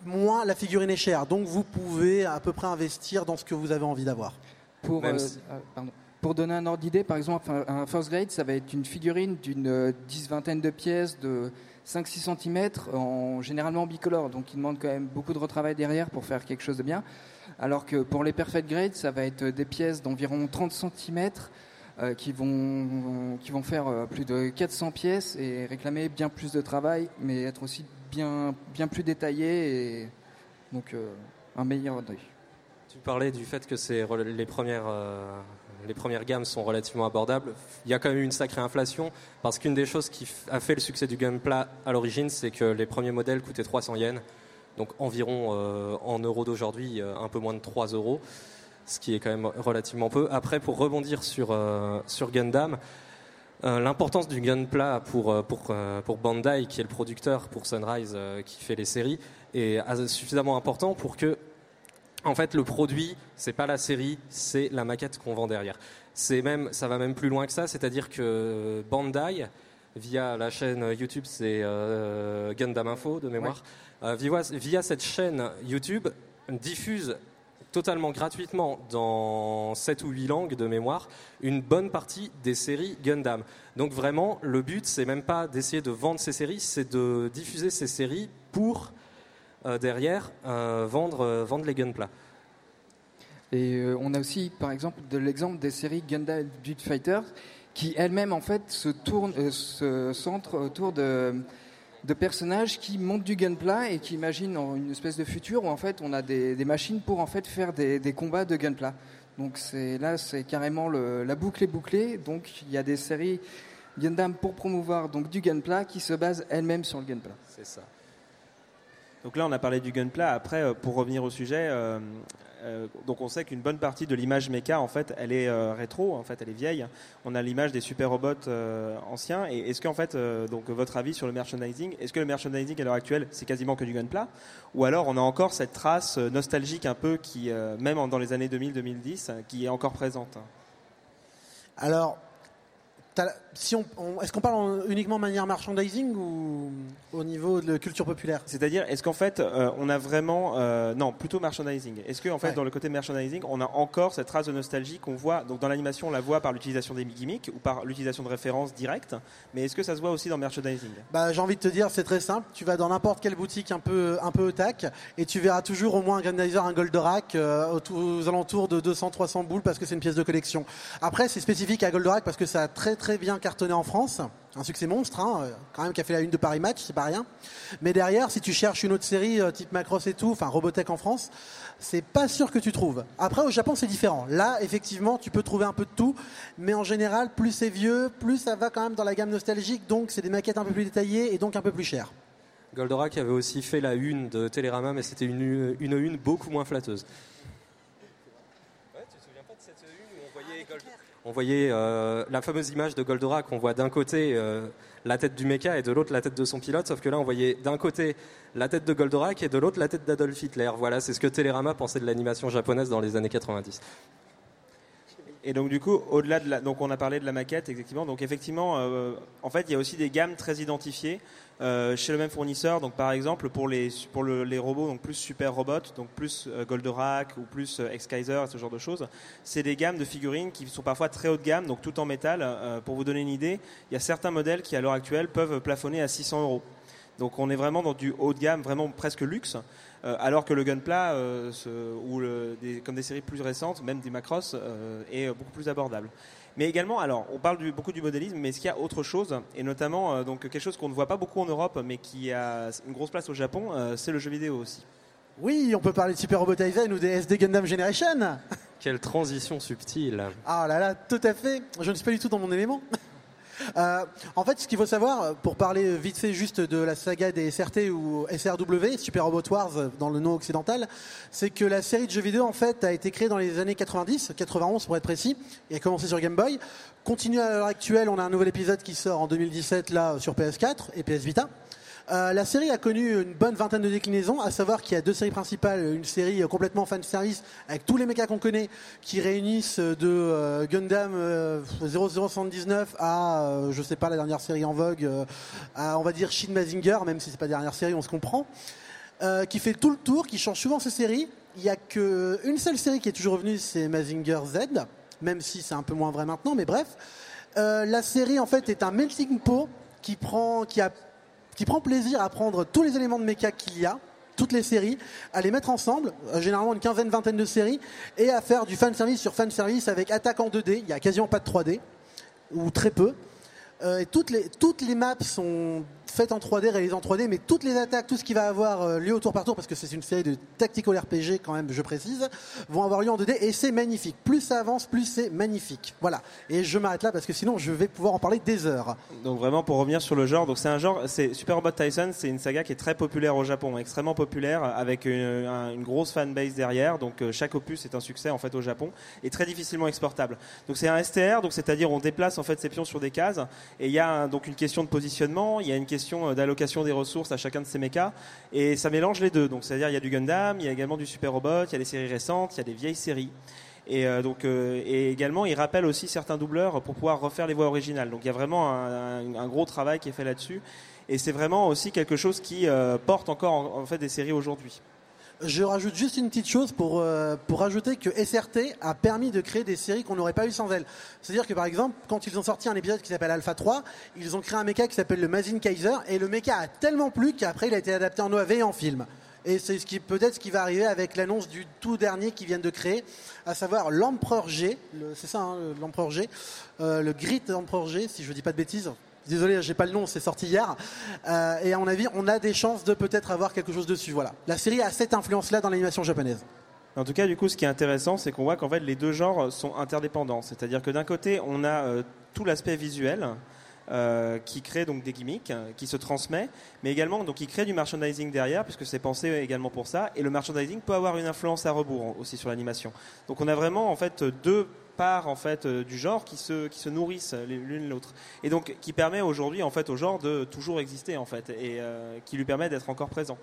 moins la figurine est chère. Donc vous pouvez à peu près investir dans ce que vous avez envie d'avoir.
Pour,
Même
euh,
si-
euh, pardon. Pour donner un ordre d'idée, par exemple, un, un first grade, ça va être une figurine d'une euh, dix vingtaine de pièces de cinq six centimètres, en, généralement bicolore. Donc il demande quand même beaucoup de retravail derrière pour faire quelque chose de bien. Alors que pour les perfect grade, ça va être des pièces d'environ trente centimètres euh, qui, vont, qui vont faire euh, plus de quatre cents pièces et réclamer bien plus de travail, mais être aussi bien, bien plus détaillé et donc euh, un meilleur œil.
Tu parlais du fait que c'est rel- les premières, euh, les premières gammes sont relativement abordables. Il y a quand même eu une sacrée inflation parce qu'une des choses qui f- a fait le succès du Gunpla à l'origine, c'est que les premiers modèles coûtaient trois cents yens, donc environ euh, en euros d'aujourd'hui euh, un peu moins de trois euros, ce qui est quand même relativement peu. Après, pour rebondir sur, euh, sur Gundam, euh, l'importance du Gunpla pour, euh, pour, euh, pour Bandai, qui est le producteur pour Sunrise, euh, qui fait les séries, est as- suffisamment important pour que en fait, le produit, c'est pas la série, c'est la maquette qu'on vend derrière. C'est même, ça va même plus loin que ça, c'est-à-dire que Bandai, via la chaîne YouTube, c'est euh, Gundam Info de mémoire, euh, via, via cette chaîne YouTube, diffuse totalement gratuitement dans sept ou huit langues de mémoire une bonne partie des séries Gundam. Donc vraiment, le but, c'est même pas d'essayer de vendre ces séries, c'est de diffuser ces séries pour Euh, derrière euh, vendre, euh, vendre les Gunpla.
Et euh, on a aussi, par exemple, de l'exemple des séries Gundam Build Fighters qui elles-mêmes en fait se tournent, euh, se centrent autour de, de personnages qui montent du Gunpla et qui imaginent en une espèce de futur où en fait on a des, des machines pour en fait faire des, des combats de Gunpla. Donc c'est là c'est carrément le, la boucle est bouclée. Donc il y a des séries Gundam pour promouvoir donc du Gunpla qui se basent elles-mêmes sur le Gunpla.
C'est ça.
Donc là, on a parlé du Gunpla. Après, euh, pour revenir au sujet, euh, euh, donc on sait qu'une bonne partie de l'image méca, en fait, elle est euh, rétro, en fait, elle est vieille. On a l'image des super robots euh, anciens. Et est-ce qu'en fait, euh, donc votre avis sur le merchandising, est-ce que le merchandising à l'heure actuelle, c'est quasiment que du Gunpla, ou alors on a encore cette trace euh, nostalgique un peu qui, euh, même en- dans les années deux mille deux mille dix, euh, qui est encore présente?
Alors, t'as la- si on, on- est-ce qu'on parle en- uniquement de manière merchandising ou au niveau de la culture populaire?
C'est-à-dire, est-ce qu'en fait, euh, on a vraiment, euh, non, plutôt merchandising. Est-ce que en fait,
Ouais.
dans le côté merchandising, on a encore cette trace de nostalgie qu'on voit. Donc, dans l'animation, on la voit par l'utilisation des gimmicks ou par l'utilisation de références directes. Mais est-ce que ça se voit aussi dans le merchandising?
Bah, j'ai envie de te dire, c'est très simple. Tu vas dans n'importe quelle boutique un peu, un peu tac et tu verras toujours au moins un Grandizer, un Goldorak euh, aux, aux alentours de deux cents trois cents boules parce que c'est une pièce de collection. Après, c'est spécifique à Goldorak parce que ça a très très bien cartonné en France. Un succès monstre, hein, euh, quand même, qui a fait la une de Paris Match, c'est pas rien. Mais derrière, si tu cherches une autre série euh, type Macross et tout, enfin Robotech en France, c'est pas sûr que tu trouves. Après, au Japon, c'est différent. Là, effectivement, tu peux trouver un peu de tout, mais en général, plus c'est vieux, plus ça va quand même dans la gamme nostalgique, donc c'est des maquettes un peu plus détaillées et donc un peu plus chères.
Goldorak avait aussi fait la une de Télérama, mais c'était une, une une beaucoup moins flatteuse. Ouais, tu te souviens pas de cette une où on voyait, Gold... on voyait euh, la fameuse image de Goldorak, on voit d'un côté euh, la tête du mecha et de l'autre la tête de son pilote, sauf que là on voyait d'un côté la tête de Goldorak et de l'autre la tête d'Adolf Hitler. Voilà, c'est ce que Télérama pensait de l'animation japonaise dans les années quatre-vingt-dix.
Et donc du coup, au-delà de la, donc on a parlé de la maquette, effectivement. Donc effectivement, euh, en fait, il y a aussi des gammes très identifiées euh, chez le même fournisseur. Donc par exemple, pour les pour le, les robots, donc plus Super Robot, donc plus euh, Goldorak ou plus euh, X-Kaiser, ce genre de choses, c'est des gammes de figurines qui sont parfois très haut de gamme, donc tout en métal. Euh, pour vous donner une idée, il y a certains modèles qui à l'heure actuelle peuvent plafonner à six cents euros. Donc on est vraiment dans du haut de gamme, vraiment presque luxe. Euh, alors que le Gunpla, euh, ce, ou le, des, comme des séries plus récentes, même des Macross, euh, est beaucoup plus abordable. Mais également, alors, on parle du, beaucoup du modélisme, mais est-ce qu'il y a autre chose, et notamment euh, donc quelque chose qu'on ne voit pas beaucoup en Europe, mais qui a une grosse place au Japon, euh, c'est le jeu vidéo aussi.
Oui, on peut parler de Super Robot Taisen ou des S D Gundam Generation.
Quelle transition subtile.
Ah là là, tout à fait. Je ne suis pas du tout dans mon élément. Euh, en fait, ce qu'il faut savoir, pour parler vite fait juste de la saga des S R T ou S R W, Super Robot Wars dans le nom occidental, c'est que la série de jeux vidéo en fait a été créée dans les années quatre-vingt-dix, quatre-vingt-onze pour être précis, et a commencé sur Game Boy. Continue à l'heure actuelle, on a un nouvel épisode qui sort en deux mille dix-sept là sur P S quatre et P S Vita. Euh, la série a connu une bonne vingtaine de déclinaisons, à savoir qu'il y a deux séries principales, une série complètement fan service avec tous les mechas qu'on connaît, qui réunissent de euh, Gundam euh, zéro zéro soixante-dix-neuf à, euh, je sais pas, la dernière série en vogue, euh, à on va dire Shin Mazinger, même si c'est pas la dernière série, on se comprend. euh, qui fait tout le tour, qui change souvent ses séries. Il n'y a qu'une seule série qui est toujours revenue, c'est Mazinger Z, même si c'est un peu moins vrai maintenant, mais bref. Euh, la série, en fait, est un melting pot qui prend, qui, a, qui prend plaisir à prendre tous les éléments de méca qu'il y a, toutes les séries, à les mettre ensemble, euh, généralement une quinzaine, vingtaine de séries, et à faire du fanservice sur fanservice avec attaque en deux D. Il n'y a quasiment pas de trois D, ou très peu. Euh, et toutes les, toutes les maps sont faites en trois D, réalisées en trois D, mais toutes les attaques, tout ce qui va avoir euh, lieu au tour par tour, parce que c'est une série de tactical R P G quand même, je précise, vont avoir lieu en deux D, et c'est magnifique. Plus ça avance, plus c'est magnifique. Voilà. Et je m'arrête là, parce que sinon je vais pouvoir en parler des heures.
Donc vraiment, pour revenir sur le genre, donc c'est un genre, c'est Super Robot Tyson, c'est une saga qui est très populaire au Japon, extrêmement populaire, avec une, un, une grosse fanbase derrière. Donc euh, chaque opus est un succès en fait au Japon, et très difficilement exportable. Donc c'est un S T R, donc c'est-à-dire on déplace en fait ses pions sur des cases, et il y a un, donc une question de positionnement, il y a une question d'allocation des ressources à chacun de ces mechas, et ça mélange les deux. Donc c'est-à-dire il y a du Gundam, il y a également du Super Robot, il y a des séries récentes, il y a des vieilles séries. Et euh, donc euh, et également il rappelle aussi certains doubleurs pour pouvoir refaire les voix originales. Donc il y a vraiment un, un, un gros travail qui est fait là-dessus, et c'est vraiment aussi quelque chose qui euh, porte encore en, en fait des séries aujourd'hui.
Je rajoute juste une petite chose pour, euh, pour rajouter que S R T a permis de créer des séries qu'on n'aurait pas eues sans elle. C'est-à-dire que par exemple, quand ils ont sorti un épisode qui s'appelle Alpha trois, ils ont créé un mecha qui s'appelle le Mazin Kaiser, et le mecha a tellement plu qu'après il a été adapté en O A V et en film. Et c'est ce qui, peut-être ce qui va arriver avec l'annonce du tout dernier qu'ils viennent de créer, à savoir l'Empereur G, le, c'est ça, hein, l'Empereur G, euh, le Grit Empereur G, si je dis pas de bêtises. Désolé, j'ai pas le nom, c'est sorti hier. Euh, et à mon avis, on a des chances de peut-être avoir quelque chose dessus. Voilà. La série a cette influence-là dans l'animation japonaise.
En tout cas, du coup, ce qui est intéressant, c'est qu'on voit qu'en fait, les deux genres sont interdépendants. C'est-à-dire que d'un côté, on a euh, tout l'aspect visuel euh, qui crée donc des gimmicks, euh, qui se transmet, mais également donc qui crée du merchandising derrière, puisque c'est pensé également pour ça. Et le merchandising peut avoir une influence à rebours aussi sur l'animation. Donc, on a vraiment en fait deux parts en fait euh, du genre qui se qui se nourrissent l'une l'autre, et donc qui permet aujourd'hui en fait au genre de toujours exister en fait, et euh, qui lui permet d'être encore présent.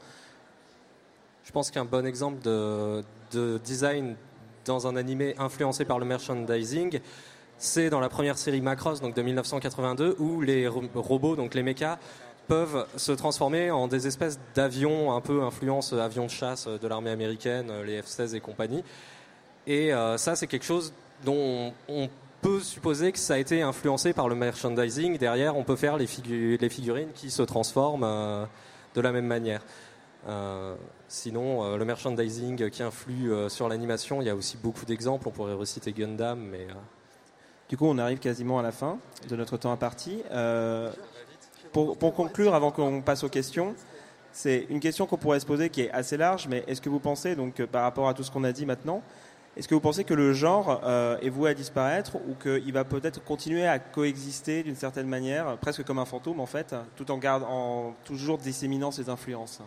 Je pense qu'un bon exemple de, de design dans un animé influencé par le merchandising, c'est dans la première série Macross, donc de mille neuf cent quatre-vingt-deux, où les ro- robots, donc les mechas, peuvent se transformer en des espèces d'avions un peu influence avions de chasse de l'armée américaine, les F seize et compagnie. Et euh, ça, c'est quelque chose dont on peut supposer que ça a été influencé par le merchandising. Derrière, on peut faire les, figu- les figurines qui se transforment euh, de la même manière. Euh, sinon, euh, le merchandising qui influe euh, sur l'animation, il y a aussi beaucoup d'exemples. On pourrait reciter Gundam, mais... Euh...
Du coup, on arrive quasiment à la fin de notre temps imparti. Euh, pour, pour conclure, avant qu'on passe aux questions, c'est une question qu'on pourrait se poser qui est assez large, mais est-ce que vous pensez, donc, par rapport à tout ce qu'on a dit maintenant, est-ce que vous pensez que le genre euh, est voué à disparaître, ou qu'il va peut-être continuer à coexister d'une certaine manière, presque comme un fantôme en fait, tout en, garde, en toujours disséminant ses influences?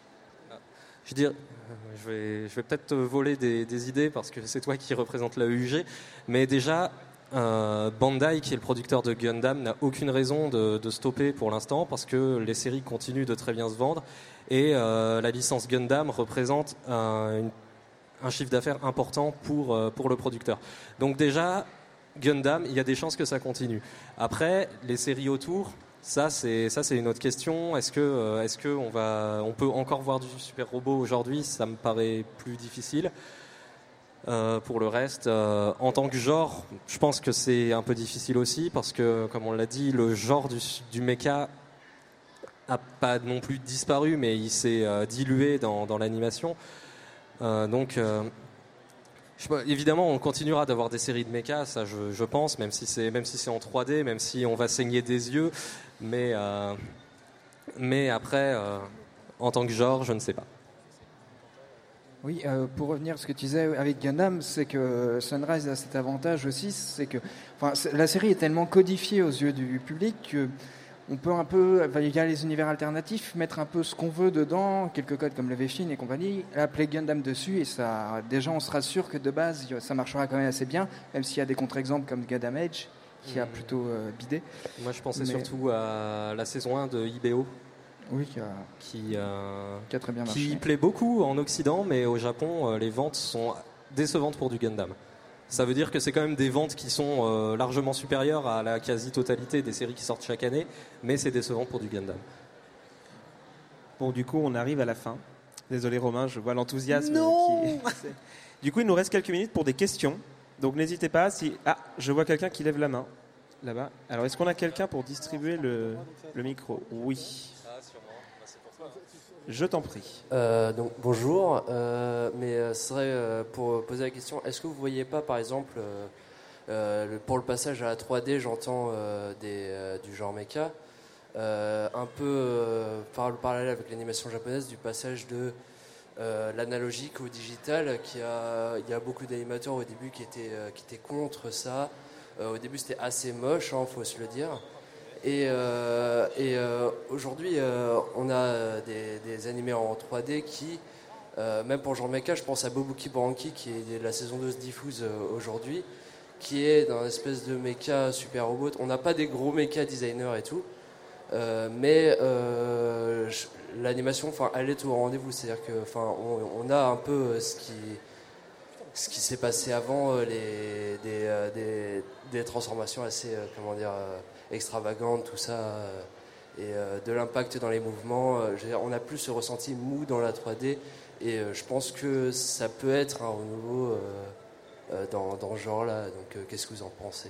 Je veux dire, je vais, je vais peut-être te voler des, des idées parce que c'est toi qui représente la U G, mais déjà, euh, Bandai, qui est le producteur de Gundam, n'a aucune raison de, de stopper pour l'instant parce que les séries continuent de très bien se vendre, et euh, la licence Gundam représente un, une un chiffre d'affaires important pour, euh, pour le producteur. Donc déjà, Gundam, il y a des chances que ça continue. Après, les séries autour, ça c'est, ça, c'est une autre question. Est-ce que, euh, est-ce que on, va, on peut encore voir du super robot aujourd'hui? Ça me paraît plus difficile. Euh, pour le reste, euh, en tant que genre, je pense que c'est un peu difficile aussi parce que, comme on l'a dit, le genre du, du mecha n'a pas non plus disparu, mais il s'est euh, dilué dans, dans l'animation. Euh, donc, euh, je sais pas, évidemment, on continuera d'avoir des séries de mecha, ça je, je pense, même si c'est même si c'est en trois D, même si on va saigner des yeux, mais euh, mais après, euh, en tant que genre, je ne sais pas.
Oui, euh, pour revenir à ce que tu disais avec Gundam, c'est que Sunrise a cet avantage aussi, c'est que, enfin, c'est, la série est tellement codifiée aux yeux du public que on peut un peu, il y a les univers alternatifs, mettre un peu ce qu'on veut dedans, quelques codes comme le V-Shin et compagnie, appeler Gundam dessus, et ça, déjà on sera sûr que de base ça marchera quand même assez bien, même s'il y a des contre-exemples comme Gundam Age qui a plutôt euh, bidé.
Moi je pensais
Mais...
surtout à la saison un de I B O.
Oui, qui a,
qui, euh,
qui a très bien marché.
Qui plaît beaucoup en Occident, mais au Japon, euh, les ventes sont décevantes pour du Gundam. Ça veut dire que c'est quand même des ventes qui sont euh, largement supérieures à la quasi-totalité des séries qui sortent chaque année, mais c'est décevant pour du Gundam.
Bon, du coup, on arrive à la fin. Désolé Romain, je vois l'enthousiasme.
Non
qui est... Du coup, il nous reste quelques minutes pour des questions. Donc n'hésitez pas. Si... Ah, je vois quelqu'un qui lève la main là-bas. Alors, est-ce qu'on a quelqu'un pour distribuer le, le micro? Oui. Je t'en prie.
Euh, donc bonjour, euh, mais euh, ce serait euh, pour poser la question, est-ce que vous voyez pas par exemple, euh, euh, le, pour le passage à la trois D, j'entends euh, des, euh, du genre mecha, euh, un peu euh, par le parallèle avec l'animation japonaise, du passage de euh, l'analogique au digital, qui a, il y a beaucoup d'animateurs au début qui étaient, euh, qui étaient contre ça. Euh, au début c'était assez moche, hein, faut se le dire. Et, euh, et euh, aujourd'hui, euh, on a des, des animés en trois D qui, euh, même pour genre mecha, je pense à Bobuki Buranki qui est de la saison deux se diffuse euh, aujourd'hui, qui est dans une espèce de mecha super robot. On n'a pas des gros mecha designers et tout, euh, mais euh, je, l'animation, enfin, elle est au rendez-vous. C'est-à-dire que, enfin, on, on a un peu ce qui, ce qui s'est passé avant, euh, les, des, euh, des, des transformations assez, euh, comment dire. Euh, extravagante, tout ça, euh, et euh, de l'impact dans les mouvements. Euh, je veux dire, on a plus ce ressenti mou dans la trois D, et euh, je pense que ça peut être un renouveau euh, euh, dans, dans ce genre-là. Donc, euh, qu'est-ce que vous en pensez?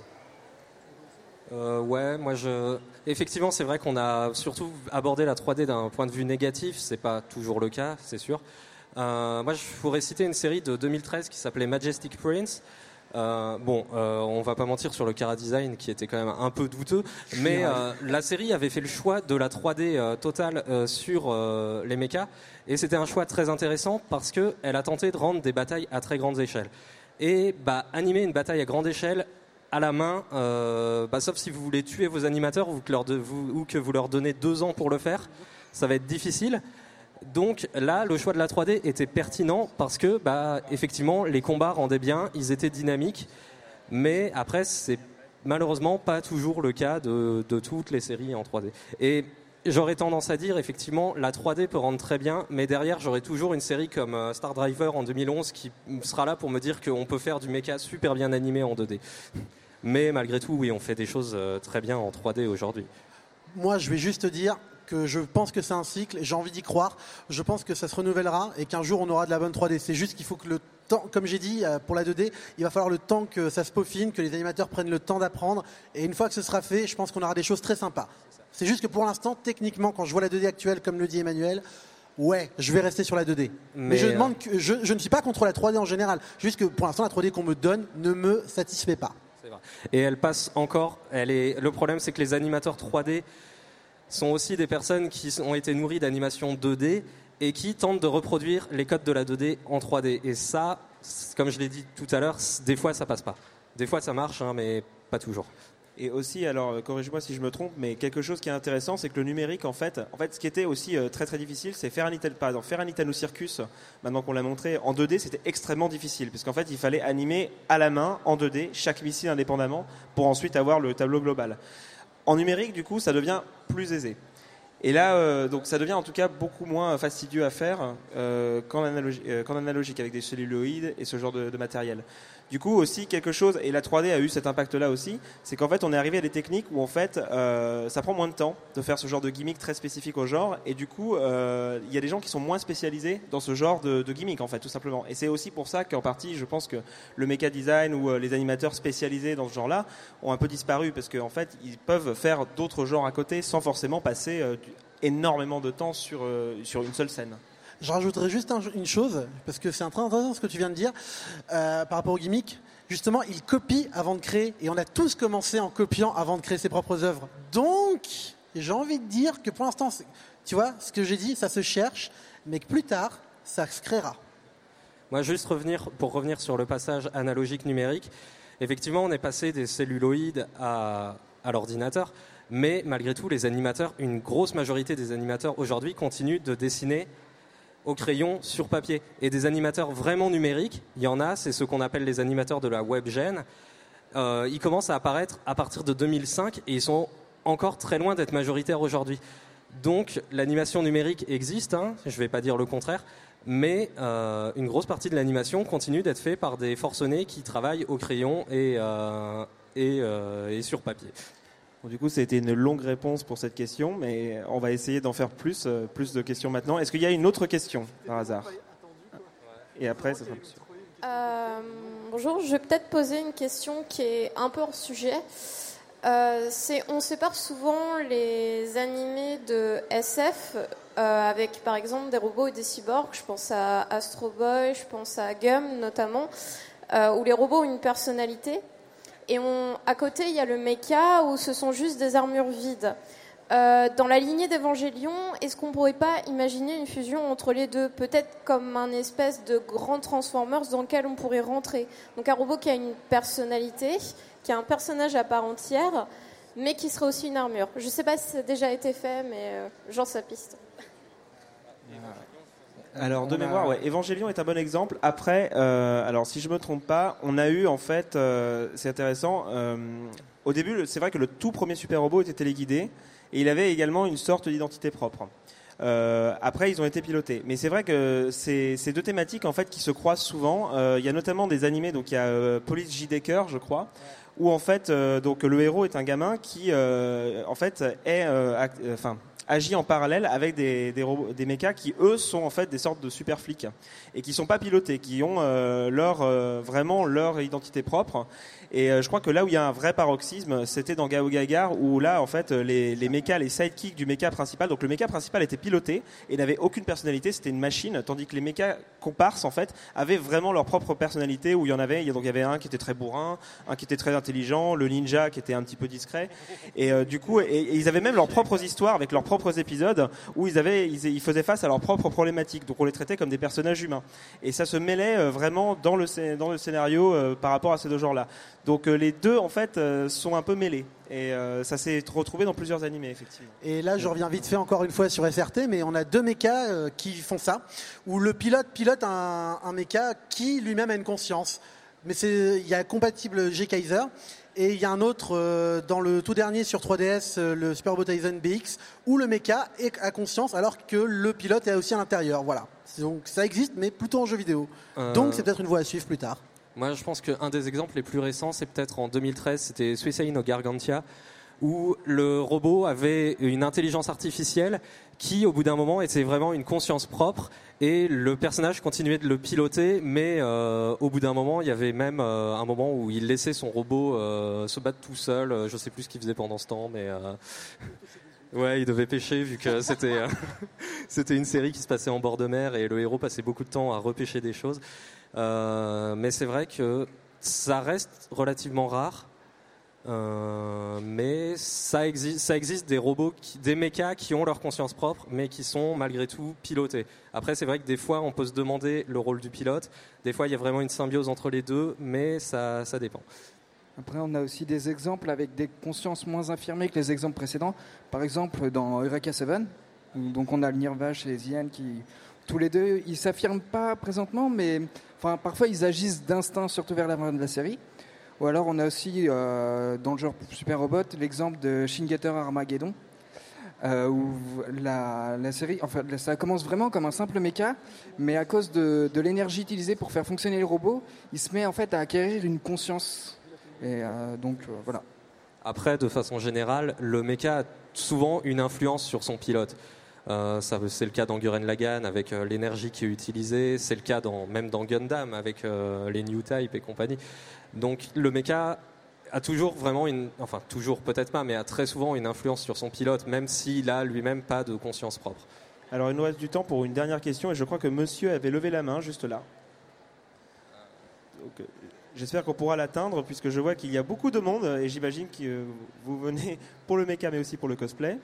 Euh, ouais, moi je. Effectivement, c'est vrai qu'on a surtout abordé la trois D d'un point de vue négatif. C'est pas toujours le cas, c'est sûr. Euh, moi, je pourrais citer une série de deux mille treize qui s'appelait Majestic Prince. Euh, bon, euh, on va pas mentir sur le chara design qui était quand même un peu douteux, mais euh, la série avait fait le choix de la trois D euh, totale euh, sur euh, les mechas, et c'était un choix très intéressant parce que elle a tenté de rendre des batailles à très grande échelle. Et bah, animer une bataille à grande échelle à la main, euh, bah, sauf si vous voulez tuer vos animateurs ou que, leur de, vous, ou que vous leur donnez deux ans pour le faire, ça va être difficile. Donc là, le choix de la trois D était pertinent parce que, bah, effectivement, les combats rendaient bien, ils étaient dynamiques, mais après, c'est malheureusement pas toujours le cas de, de toutes les séries en trois D. Et j'aurais tendance à dire, effectivement, la trois D peut rendre très bien, mais derrière, j'aurai toujours une série comme Star Driver en deux mille onze qui sera là pour me dire qu'on peut faire du mecha super bien animé en deux D. Mais malgré tout, oui, on fait des choses très bien en trois D aujourd'hui.
Moi, je vais juste dire que je pense que c'est un cycle, et j'ai envie d'y croire. Je pense que ça se renouvellera et qu'un jour on aura de la bonne trois D. C'est juste qu'il faut que le temps, comme j'ai dit, pour la deux D, il va falloir le temps que ça se peaufine, que les animateurs prennent le temps d'apprendre. Et une fois que ce sera fait, je pense qu'on aura des choses très sympas. C'est juste que pour l'instant, techniquement, quand je vois la deux D actuelle, comme le dit Emmanuel, ouais, je vais rester sur la deux D. Mais, Mais je, demande que, je, je ne suis pas contre la trois D en général. Juste que pour l'instant, la trois D qu'on me donne ne me satisfait pas.
C'est vrai. Et elle passe encore. Elle est... Le problème, c'est que les animateurs trois D sont aussi des personnes qui ont été nourries d'animation deux D et qui tentent de reproduire les codes de la deux D en trois D. Et ça, comme je l'ai dit tout à l'heure, des fois ça passe pas. Des fois ça marche, hein, mais pas toujours.
Et aussi, alors corrige-moi si je me trompe, mais quelque chose qui est intéressant, c'est que le numérique, en fait, en fait, ce qui était aussi euh, très très difficile, c'est faire un Nintendo, par exemple, faire un Nintendo Circus. Maintenant qu'on l'a montré en deux D, c'était extrêmement difficile, parce qu'en fait, il fallait animer à la main en deux D chaque missile indépendamment pour ensuite avoir le tableau global. En numérique, du coup, ça devient plus aisé. Et là, euh, donc, ça devient en tout cas beaucoup moins fastidieux à faire euh, qu'en, analogi- euh, qu'en analogique avec des celluloïdes et ce genre de, de matériel. Du coup, aussi quelque chose, et la trois D a eu cet impact-là aussi, c'est qu'en fait, on est arrivé à des techniques où en fait, euh, ça prend moins de temps de faire ce genre de gimmick très spécifique au genre, et du coup, euh, il y a des gens qui sont moins spécialisés dans ce genre de, de gimmick, en fait, tout simplement. Et c'est aussi pour ça qu'en partie, je pense que le mecha design ou euh, les animateurs spécialisés dans ce genre-là ont un peu disparu, parce qu'en fait, ils peuvent faire d'autres genres à côté sans forcément passer euh, du, énormément de temps sur, euh, sur une seule scène.
Je rajouterais juste un, une chose, parce que c'est très intéressant ce que tu viens de dire, euh, par rapport au gimmick. Justement, ils copient avant de créer, et on a tous commencé en copiant avant de créer ses propres œuvres. Donc, j'ai envie de dire que pour l'instant, tu vois, ce que j'ai dit, ça se cherche, mais que plus tard, ça se créera.
Moi, juste revenir, pour revenir sur le passage analogique-numérique, effectivement, on est passé des celluloïdes à, à l'ordinateur, mais malgré tout, les animateurs, une grosse majorité des animateurs aujourd'hui continuent de dessiner au crayon sur papier. Et des animateurs vraiment numériques, il y en a, c'est ce qu'on appelle les animateurs de la webgène. Euh, ils commencent à apparaître à partir de deux mille cinq et ils sont encore très loin d'être majoritaires aujourd'hui. Donc l'animation numérique existe, hein, je ne vais pas dire le contraire, mais euh, une grosse partie de l'animation continue d'être faite par des forcenés qui travaillent au crayon et, euh, et, euh, et sur papier.
Bon, du coup, ça a été une longue réponse pour cette question, mais on va essayer d'en faire plus, euh, plus de questions maintenant. Est-ce qu'il y a une autre question, par hasard? Et après, ça sera plus sûr.
Euh, bonjour, je vais peut-être poser une question qui est un peu hors sujet. Euh, c'est, on sépare souvent les animés de S F euh, avec par exemple des robots et des cyborgs. Je pense à Astro Boy, je pense à Gum notamment, euh, où les robots ont une personnalité. Et on, à côté, il y a le mecha où ce sont juste des armures vides. Euh, dans la lignée d'Evangelion, est-ce qu'on pourrait pas imaginer une fusion entre les deux, peut-être comme un espèce de grand Transformers dans lequel on pourrait rentrer? Donc un robot qui a une personnalité, qui a un personnage à part entière, mais qui serait aussi une armure. Je sais pas si ça a déjà été fait, mais euh, genre ça piste.
Alors de mémoire, ouais, Evangelion est un bon exemple. Après, euh, alors si je me trompe pas, on a eu en fait, euh, c'est intéressant. Euh, au début, c'est vrai que le tout premier super robot était téléguidé et il avait également une sorte d'identité propre. Euh, après, ils ont été pilotés. Mais c'est vrai que c'est ces deux thématiques en fait qui se croisent souvent. Euh, il y a notamment des animés, donc il y a euh, Police J. Decker, je crois, où en fait, euh, donc le héros est un gamin qui, euh, en fait, est, euh, act- euh, enfin. agit en parallèle avec des, des, robots, des mechas qui, eux, sont en fait des sortes de super flics et qui sont pas pilotés, qui ont euh, leur, euh, vraiment leur identité propre. Et euh, je crois que là où il y a un vrai paroxysme, c'était dans Gao Gagar, où là, en fait, les, les mechas, les sidekicks du mecha principal, donc le mecha principal était piloté et n'avait aucune personnalité, c'était une machine, tandis que les mechas comparses, en fait, avaient vraiment leur propre personnalité, où il y en avait, donc il y avait un qui était très bourrin, un qui était très intelligent, le ninja qui était un petit peu discret. Et euh, du coup, et, et ils avaient même leurs propres histoires avec leurs propres épisodes où ils avaient, ils, ils faisaient face à leurs propres problématiques. Donc on les traitait comme des personnages humains. Et ça se mêlait euh, vraiment dans le, dans le scénario euh, par rapport à ces deux genres-là. Donc euh, les deux, en fait, euh, sont un peu mêlés. Et euh, ça s'est retrouvé dans plusieurs animés, effectivement.
Et là, je reviens vite fait encore une fois sur F R T, mais on a deux mechas euh, qui font ça, où le pilote pilote un, un mecha qui lui-même a une conscience. Mais c'est, il y a compatible G. Kaiser. Et il y a un autre euh, dans le tout dernier sur trois D S, euh, le Super Robot Tyson B X, où le mecha est à conscience alors que le pilote est aussi à l'intérieur. Voilà. Donc ça existe, mais plutôt en jeu vidéo.
Euh...
Donc c'est peut-être une voie à suivre plus tard.
Moi, je pense qu'un des exemples les plus récents, c'est peut-être en deux mille treize, c'était Suicide no Gargantia, où le robot avait une intelligence artificielle qui, au bout d'un moment, était vraiment une conscience propre, et le personnage continuait de le piloter, mais euh, au bout d'un moment, il y avait même euh, un moment où il laissait son robot euh, se battre tout seul. Euh, je sais plus ce qu'il faisait pendant ce temps, mais euh... ouais, il devait pêcher vu que c'était euh, c'était une série qui se passait en bord de mer et le héros passait beaucoup de temps à repêcher des choses. Euh, mais c'est vrai que ça reste relativement rare. Euh, mais ça existe, ça existe des robots, qui, des mechas qui ont leur conscience propre, mais qui sont malgré tout pilotés. Après, c'est vrai que des fois, on peut se demander le rôle du pilote. Des fois, il y a vraiment une symbiose entre les deux, mais ça, ça dépend.
Après, on a aussi des exemples avec des consciences moins affirmées que les exemples précédents. Par exemple, dans Eureka sept, donc on a le Nirvash et les Zian qui, tous les deux, ils s'affirment pas présentement, mais enfin, parfois ils agissent d'instinct, surtout vers la fin de la série. Ou alors on a aussi, euh, dans le genre Super Robot, l'exemple de Shin Getter Armageddon, euh, où la, la série, enfin, ça commence vraiment comme un simple mecha, mais à cause de, de l'énergie utilisée pour faire fonctionner le robot, il se met en fait à acquérir une conscience. Et euh, donc euh, voilà.
Après, de façon générale, le mecha a souvent une influence sur son pilote. Euh, ça, c'est le cas dans Gurren Lagann avec euh, l'énergie qui est utilisée, c'est le cas dans, même dans Gundam avec euh, les New Type et compagnie. Donc le mecha a toujours vraiment une, enfin toujours peut-être pas, mais a très souvent une influence sur son pilote, même s'il a lui-même pas de conscience propre.
Alors il nous reste du temps pour une dernière question et je crois que monsieur avait levé la main juste là. Donc, euh, j'espère qu'on pourra l'atteindre puisque je vois qu'il y a beaucoup de monde et j'imagine que euh, vous venez pour le mecha mais aussi pour le cosplay.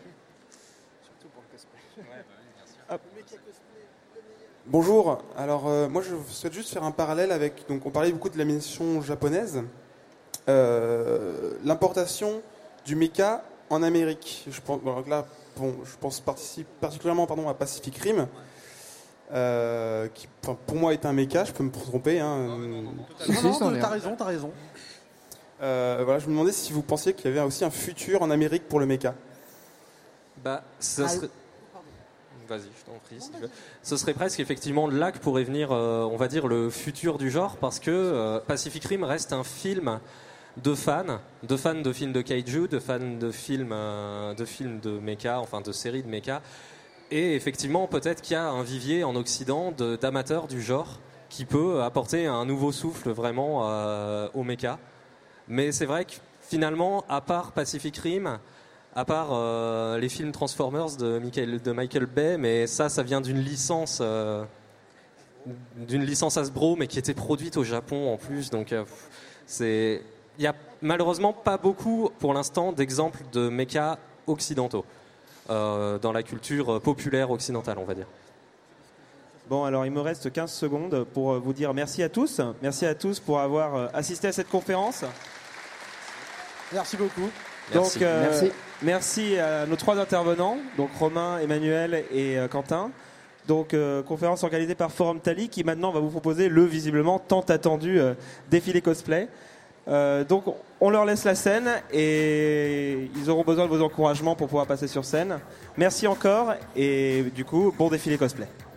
Bonjour, alors euh, moi je souhaite juste faire un parallèle avec, donc on parlait beaucoup de l'animation japonaise, euh, l'importation du mecha en Amérique. Je pense, bon, là, bon, je pense participe, particulièrement pardon, à Pacific Rim, euh, qui pour moi est un mecha, je peux me tromper. Hein.
Non, non, t'as raison, t'as raison.
Euh, voilà, je me demandais si vous pensiez qu'il y avait aussi un futur en Amérique pour le mecha.
Bah, ça serait... Vas-y, je t'en prie. Si tu veux. Ce serait presque effectivement là que pourrait venir, euh, on va dire, le futur du genre, parce que euh, Pacific Rim reste un film de fans, de fans de films de kaiju, de fans de films, euh, de films de mecha, enfin de séries de mecha. Et effectivement, peut-être qu'il y a un vivier en Occident de, d'amateurs du genre qui peut apporter un nouveau souffle vraiment euh, au mecha. Mais c'est vrai que finalement, à part Pacific Rim, à part euh, les films Transformers de Michael, de Michael Bay, mais ça, ça vient d'une licence, euh, d'une licence Hasbro, mais qui était produite au Japon en plus. Donc, euh, c'est, il y a malheureusement pas beaucoup, pour l'instant, d'exemples de mecha occidentaux euh, dans la culture populaire occidentale, on va dire.
Bon, alors il me reste quinze secondes pour vous dire merci à tous. Merci à tous pour avoir assisté à cette conférence.
Merci beaucoup.
Merci. Donc, euh,
merci.
Merci à nos trois intervenants, donc Romain, Emmanuel et euh, Quentin. Donc, euh, conférence organisée par Forum Tally qui maintenant va vous proposer le visiblement tant attendu euh, défilé cosplay. Euh, donc, on leur laisse la scène et ils auront besoin de vos encouragements pour pouvoir passer sur scène. Merci encore et du coup, bon défilé cosplay.